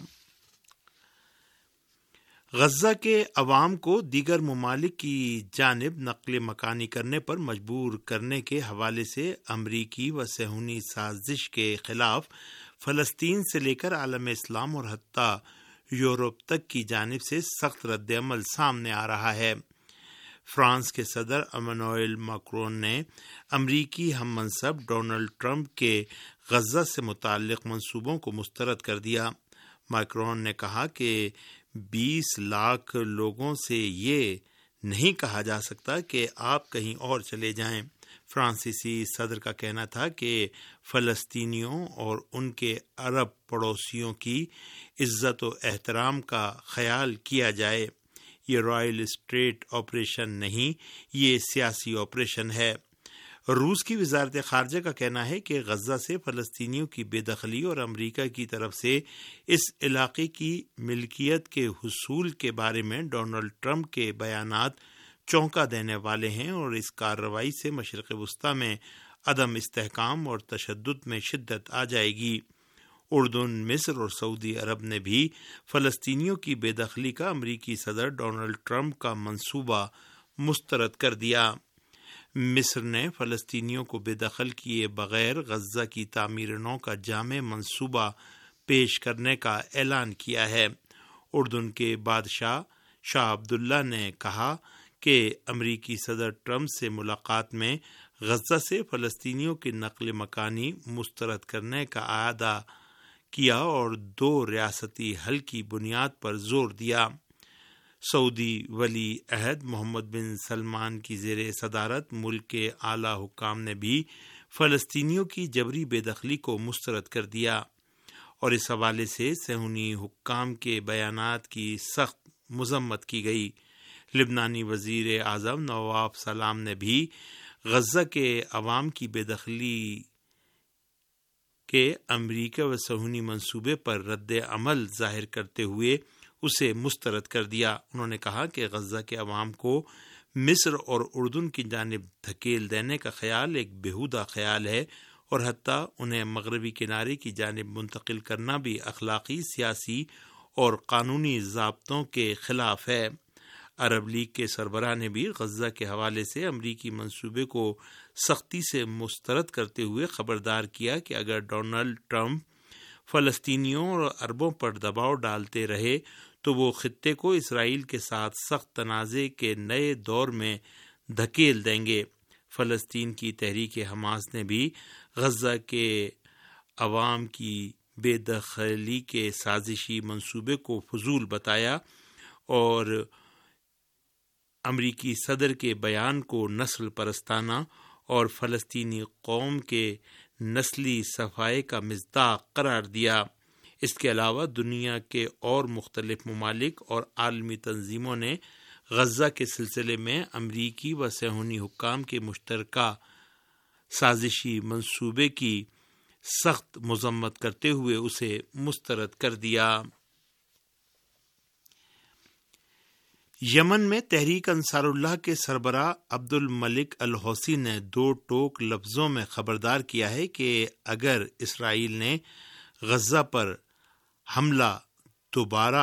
غزہ کے عوام کو دیگر ممالک کی جانب نقل مکانی کرنے پر مجبور کرنے کے حوالے سے امریکی و صہیونی سازش کے خلاف فلسطین سے لے کر عالم اسلام اور حتیٰ یورپ تک کی جانب سے سخت رد عمل سامنے آ رہا ہے۔ فرانس کے صدر ایمانوئل میکرون نے امریکی ہم منصب ڈونلڈ ٹرمپ کے غزہ سے متعلق منصوبوں کو مسترد کر دیا۔ میکرون نے کہا کہ بیس لاکھ لوگوں سے یہ نہیں کہا جا سکتا کہ آپ کہیں اور چلے جائیں۔ فرانسیسی صدر کا کہنا تھا کہ فلسطینیوں اور ان کے عرب پڑوسیوں کی عزت و احترام کا خیال کیا جائے۔ یہ رائل اسٹریٹ آپریشن نہیں، یہ سیاسی آپریشن ہے۔ روس کی وزارت خارجہ کا کہنا ہے کہ غزہ سے فلسطینیوں کی بے دخلی اور امریکہ کی طرف سے اس علاقے کی ملکیت کے حصول کے بارے میں ڈونلڈ ٹرمپ کے بیانات چونکا دینے والے ہیں اور اس کارروائی سے مشرق وسطیٰ میں عدم استحکام اور تشدد میں شدت آ جائے گی۔ اردن، مصر اور سعودی عرب نے بھی فلسطینیوں کی بے دخلی کا امریکی صدر ڈونلڈ ٹرمپ کا منصوبہ مسترد کر دیا۔ مصر نے فلسطینیوں کو بے دخل کیے بغیر غزہ کی تعمیر نو کا جامع منصوبہ پیش کرنے کا اعلان کیا ہے۔ اردن کے بادشاہ شاہ عبداللہ نے کہا کہ امریکی صدر ٹرمپ سے ملاقات میں غزہ سے فلسطینیوں کی نقل مکانی مسترد کرنے کا اعادہ کیا اور دو ریاستی حل کی بنیاد پر زور دیا۔ سعودی ولی عہد محمد بن سلمان کی زیر صدارت ملک کے اعلیٰ حکام نے بھی فلسطینیوں کی جبری بے دخلی کو مسترد کر دیا اور اس حوالے سے صہیونی حکام کے بیانات کی سخت مذمت کی گئی۔ لبنانی وزیر اعظم نواف سلام نے بھی غزہ کے عوام کی بے دخلی کے امریکہ و صہیونی منصوبے پر رد عمل ظاہر کرتے ہوئے اسے مسترد کر دیا۔ انہوں نے کہا کہ غزہ کے عوام کو مصر اور اردن کی جانب دھکیل دینے کا خیال ایک بیہودہ خیال ہے اور حتیٰ انہیں مغربی کنارے کی جانب منتقل کرنا بھی اخلاقی، سیاسی اور قانونی ضابطوں کے خلاف ہے۔ عرب لیگ کے سربراہ نے بھی غزہ کے حوالے سے امریکی منصوبے کو سختی سے مسترد کرتے ہوئے خبردار کیا کہ اگر ڈونلڈ ٹرمپ فلسطینیوں اور عربوں پر دباؤ ڈالتے رہے تو وہ خطے کو اسرائیل کے ساتھ سخت تنازع کے نئے دور میں دھکیل دیں گے۔ فلسطین کی تحریک حماس نے بھی غزہ کے عوام کی بے دخلی کے سازشی منصوبے کو فضول بتایا اور امریکی صدر کے بیان کو نسل پرستانہ اور فلسطینی قوم کے نسلی صفائی کا مصداق قرار دیا۔ اس کے علاوہ دنیا کے اور مختلف ممالک اور عالمی تنظیموں نے غزہ کے سلسلے میں امریکی و صہیونی حکام کے مشترکہ سازشی منصوبے کی سخت مذمت کرتے ہوئے اسے مسترد کر دیا۔ یمن میں تحریک انصار اللہ کے سربراہ عبد الملک الحوثی نے دو ٹوک لفظوں میں خبردار کیا ہے کہ اگر اسرائیل نے غزہ پر حملہ دوبارہ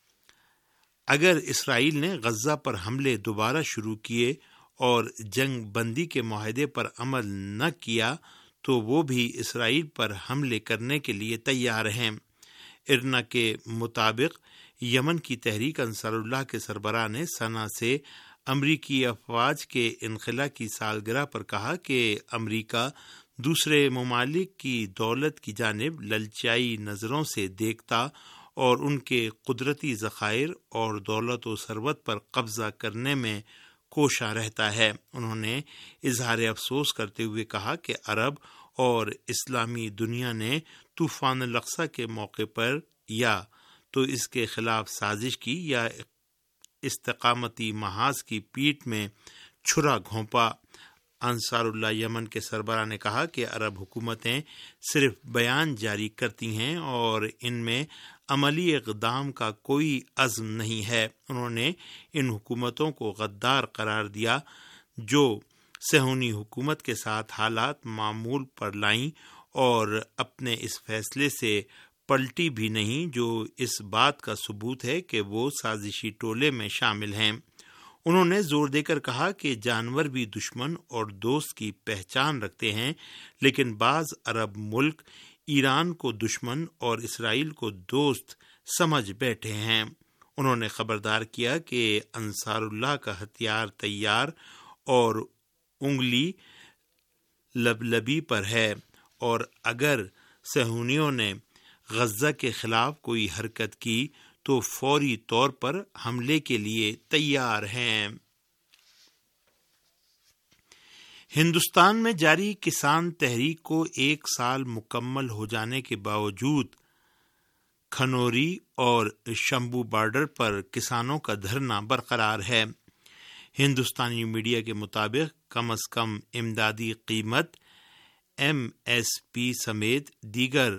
اگر اسرائیل نے غزہ پر حملے دوبارہ شروع کیے اور جنگ بندی کے معاہدے پر عمل نہ کیا تو وہ بھی اسرائیل پر حملے کرنے کے لیے تیار ہیں۔ ارنا کے مطابق یمن کی تحریک انصار اللہ کے سربراہ نے سنا سے امریکی افواج کے انخلا کی سالگرہ پر کہا کہ امریکہ دوسرے ممالک کی دولت کی جانب للچائی نظروں سے دیکھتا اور ان کے قدرتی ذخائر اور دولت و ثروت پر قبضہ کرنے میں کوشاں رہتا ہے۔ انہوں نے اظہار افسوس کرتے ہوئے کہا کہ عرب اور اسلامی دنیا نے طوفان الاقصی کے موقع پر یا تو اس کے خلاف سازش کی یا استقامتی محاذ کی پیٹھ میں چھرا گھونپا۔ انصار اللہ یمن کے سربراہ نے کہا کہ عرب حکومتیں صرف بیان جاری کرتی ہیں اور ان میں عملی اقدام کا کوئی عزم نہیں ہے۔ انہوں نے ان حکومتوں کو غدار قرار دیا جو صہیونی حکومت کے ساتھ حالات معمول پر لائیں اور اپنے اس فیصلے سے پلٹی بھی نہیں جو اس بات کا ثبوت ہے کہ وہ سازشی ٹولے میں شامل ہیں۔ انہوں نے زور دے کر کہا کہ جانور بھی دشمن اور دوست کی پہچان رکھتے ہیں، لیکن بعض عرب ملک ایران کو دشمن اور اسرائیل کو دوست سمجھ بیٹھے ہیں۔ انہوں نے خبردار کیا کہ انصار اللہ کا ہتھیار تیار اور انگلی لبلبی پر ہے اور اگر صہیونیوں نے غزہ کے خلاف کوئی حرکت کی تو فوری طور پر حملے کے لیے تیار ہیں۔ ہندوستان میں جاری کسان تحریک کو ایک سال مکمل ہو جانے کے باوجود کھنوری اور شمبھو بارڈر پر کسانوں کا دھرنا برقرار ہے۔ ہندوستانی میڈیا کے مطابق کم از کم امدادی قیمت ایم ایس پی سمیت دیگر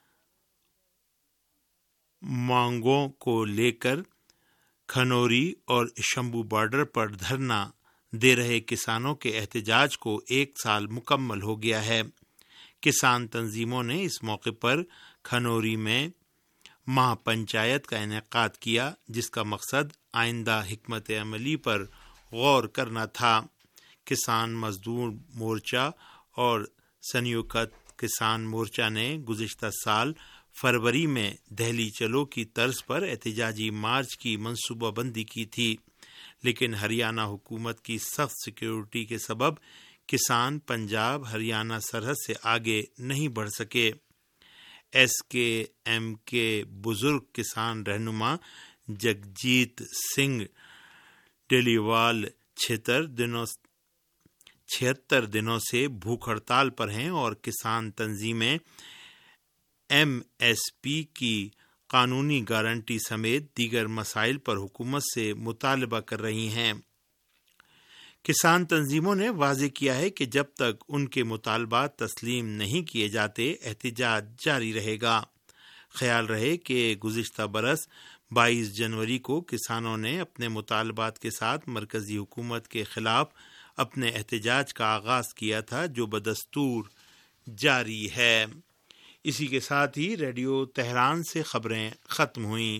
مانگوں کو لے کر کھنوری اور شمبھو بارڈر پر دھرنا دے رہے کسانوں کے احتجاج کو ایک سال مکمل ہو گیا ہے۔ کسان تنظیموں نے اس موقع پر کھنوری میں مہا پنچایت کا انعقاد کیا جس کا مقصد آئندہ حکمت عملی پر غور کرنا تھا۔ کسان مزدور مورچہ اور سنیوکت کسان مورچہ نے گزشتہ سال فروری میں دہلی چلو کی طرز پر احتجاجی مارچ کی منصوبہ بندی کی تھی، لیکن ہریانہ حکومت کی سخت سیکیورٹی کے سبب کسان پنجاب ہریانہ سرحد سے آگے نہیں بڑھ سکے۔ ایس کے ایم کے بزرگ کسان رہنما جگجیت سنگھ ڈیلیوال چھہتر دنوں چھہتر دنوں سے بھوک ہڑتال پر ہیں اور کسان تنظیمیں ایم ایس پی کی قانونی گارنٹی سمیت دیگر مسائل پر حکومت سے مطالبہ کر رہی ہیں۔ کسان تنظیموں نے واضح کیا ہے کہ جب تک ان کے مطالبات تسلیم نہیں کیے جاتے احتجاج جاری رہے گا۔ خیال رہے کہ گزشتہ برس بائیس جنوری کو کسانوں نے اپنے مطالبات کے ساتھ مرکزی حکومت کے خلاف اپنے احتجاج کا آغاز کیا تھا، جو بدستور جاری ہے۔ اسی کے ساتھ ہی ریڈیو تہران سے خبریں ختم ہوئیں۔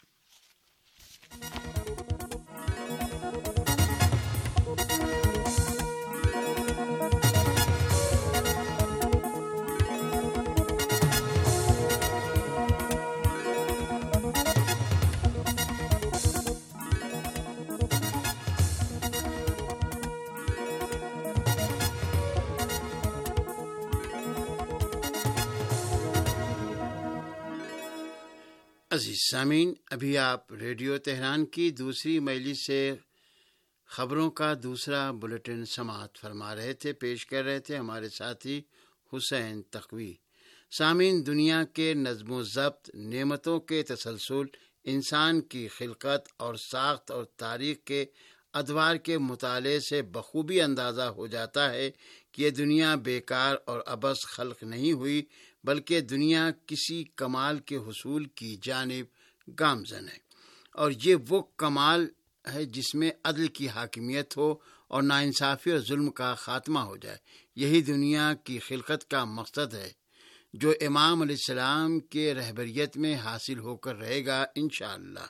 عزیز سامعین، ابھی آپ ریڈیو تہران کی دوسری مجلس سے خبروں کا دوسرا بلیٹن سماعت فرما رہے تھے، پیش کر رہے تھے ہمارے ساتھی حسین تقوی۔ سامعین، دنیا کے نظم و ضبط، نعمتوں کے تسلسل، انسان کی خلقت اور ساخت اور تاریخ کے ادوار کے مطالعے سے بخوبی اندازہ ہو جاتا ہے کہ یہ دنیا بیکار اور عبث خلق نہیں ہوئی، بلکہ دنیا کسی کمال کے حصول کی جانب گامزن ہے، اور یہ وہ کمال ہے جس میں عدل کی حاکمیت ہو اور ناانصافی اور ظلم کا خاتمہ ہو جائے۔ یہی دنیا کی خلقت کا مقصد ہے جو امام علیہ السلام کے رہبریت میں حاصل ہو کر رہے گا انشاءاللہ۔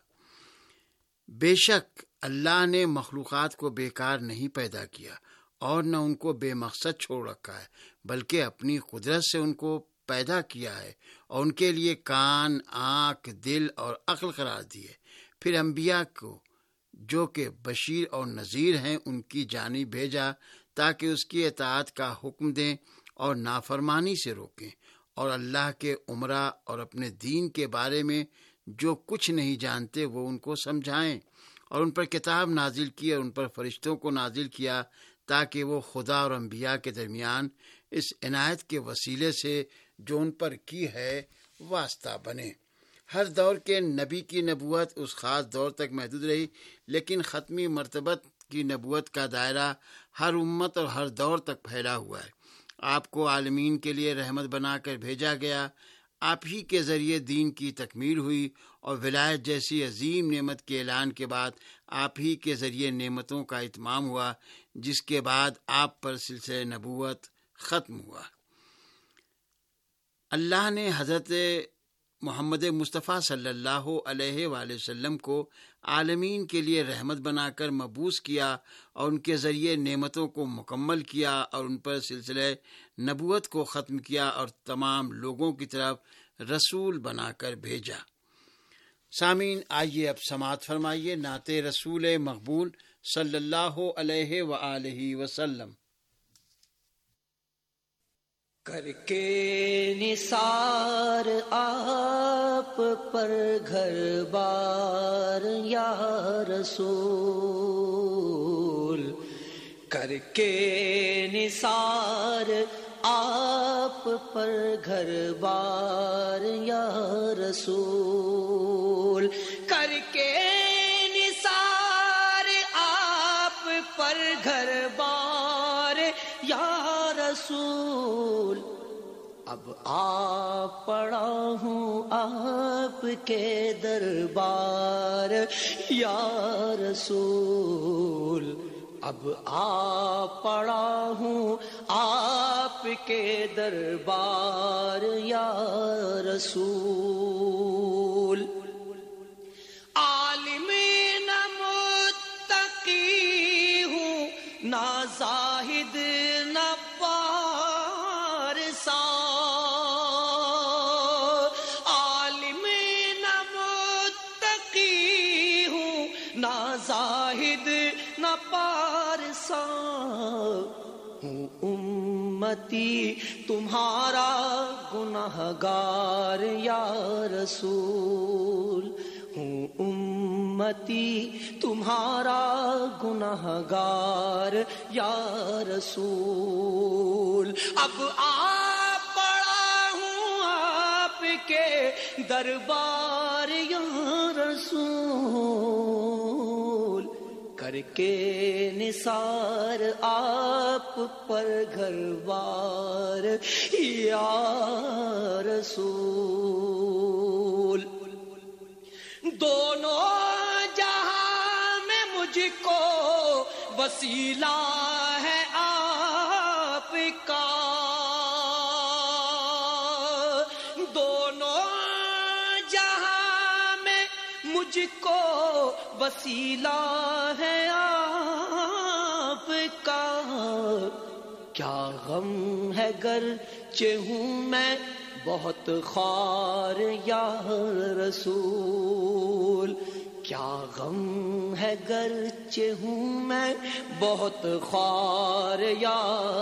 بے شک اللہ نے مخلوقات کو بیکار نہیں پیدا کیا اور نہ ان کو بے مقصد چھوڑ رکھا ہے، بلکہ اپنی قدرت سے ان کو پیدا کیا ہے اور ان کے لیے کان، آنکھ، دل اور عقل قرار دیے۔ پھر انبیاء کو جو کہ بشیر اور نذیر ہیں ان کی جانب بھیجا تاکہ اس کی اطاعت کا حکم دیں اور نافرمانی سے روکیں، اور اللہ کے امراء اور اپنے دین کے بارے میں جو کچھ نہیں جانتے وہ ان کو سمجھائیں، اور ان پر کتاب نازل کی اور ان پر فرشتوں کو نازل کیا تاکہ وہ خدا اور انبیاء کے درمیان اس عنایت کے وسیلے سے جو ان پر کی ہے واسطہ بنے۔ ہر دور کے نبی کی نبوت اس خاص دور تک محدود رہی، لیکن ختمی مرتبت کی نبوت کا دائرہ ہر امت اور ہر دور تک پھیلا ہوا ہے۔ آپ کو عالمین کے لیے رحمت بنا کر بھیجا گیا، آپ ہی کے ذریعے دین کی تکمیل ہوئی، اور ولایت جیسی عظیم نعمت کے اعلان کے بعد آپ ہی کے ذریعے نعمتوں کا اتمام ہوا، جس کے بعد آپ پر سلسلہ نبوت ختم ہوا۔ اللہ نے حضرت محمد مصطفیٰ صلی اللہ علیہ وآلہ وسلم کو عالمین کے لیے رحمت بنا کر مبعوث کیا اور ان کے ذریعے نعمتوں کو مکمل کیا اور ان پر سلسلہ نبوت کو ختم کیا اور تمام لوگوں کی طرف رسول بنا کر بھیجا۔ سامعین، آئیے اب سماعت فرمائیے نعت رسول مقبول صلی اللہ علیہ وآلہ وسلم۔ کر کے نثار آپ پر گھر بار یا رسول، کر کے نثار آپ پر گھر بار یا رسول، کر کے نثار آپ پر گھر بار یا رسول، اب آ پڑا ہوں آپ کے دربار یا رسول، اب آ پڑا ہوں آپ کے دربار یا رسول۔ عالم نہ متقی ہوں نہ ظالم پارساں، عالم نہ متقی ہوں، نہ زاہد نہ پارساں، ہوں امتی تمہارا گنہگار یا رسول، ہوں امتی تمہارا گنہگار یا رسول، اب آ پڑا ہوں آپ کے دربار یا رسول، کر کے نثار آپ پر گھر بار یا رسول، دونوں جہاں میں مجھ کو وسیلہ ہے آپ کا، دونوں جہاں میں مجھ کو وسیلہ ہے آپ کا، کیا غم ہے گرچہ ہوں میں بہت خوار یا رسول، کیا غم ہے گرچہ ہوں میں بہت خوار یا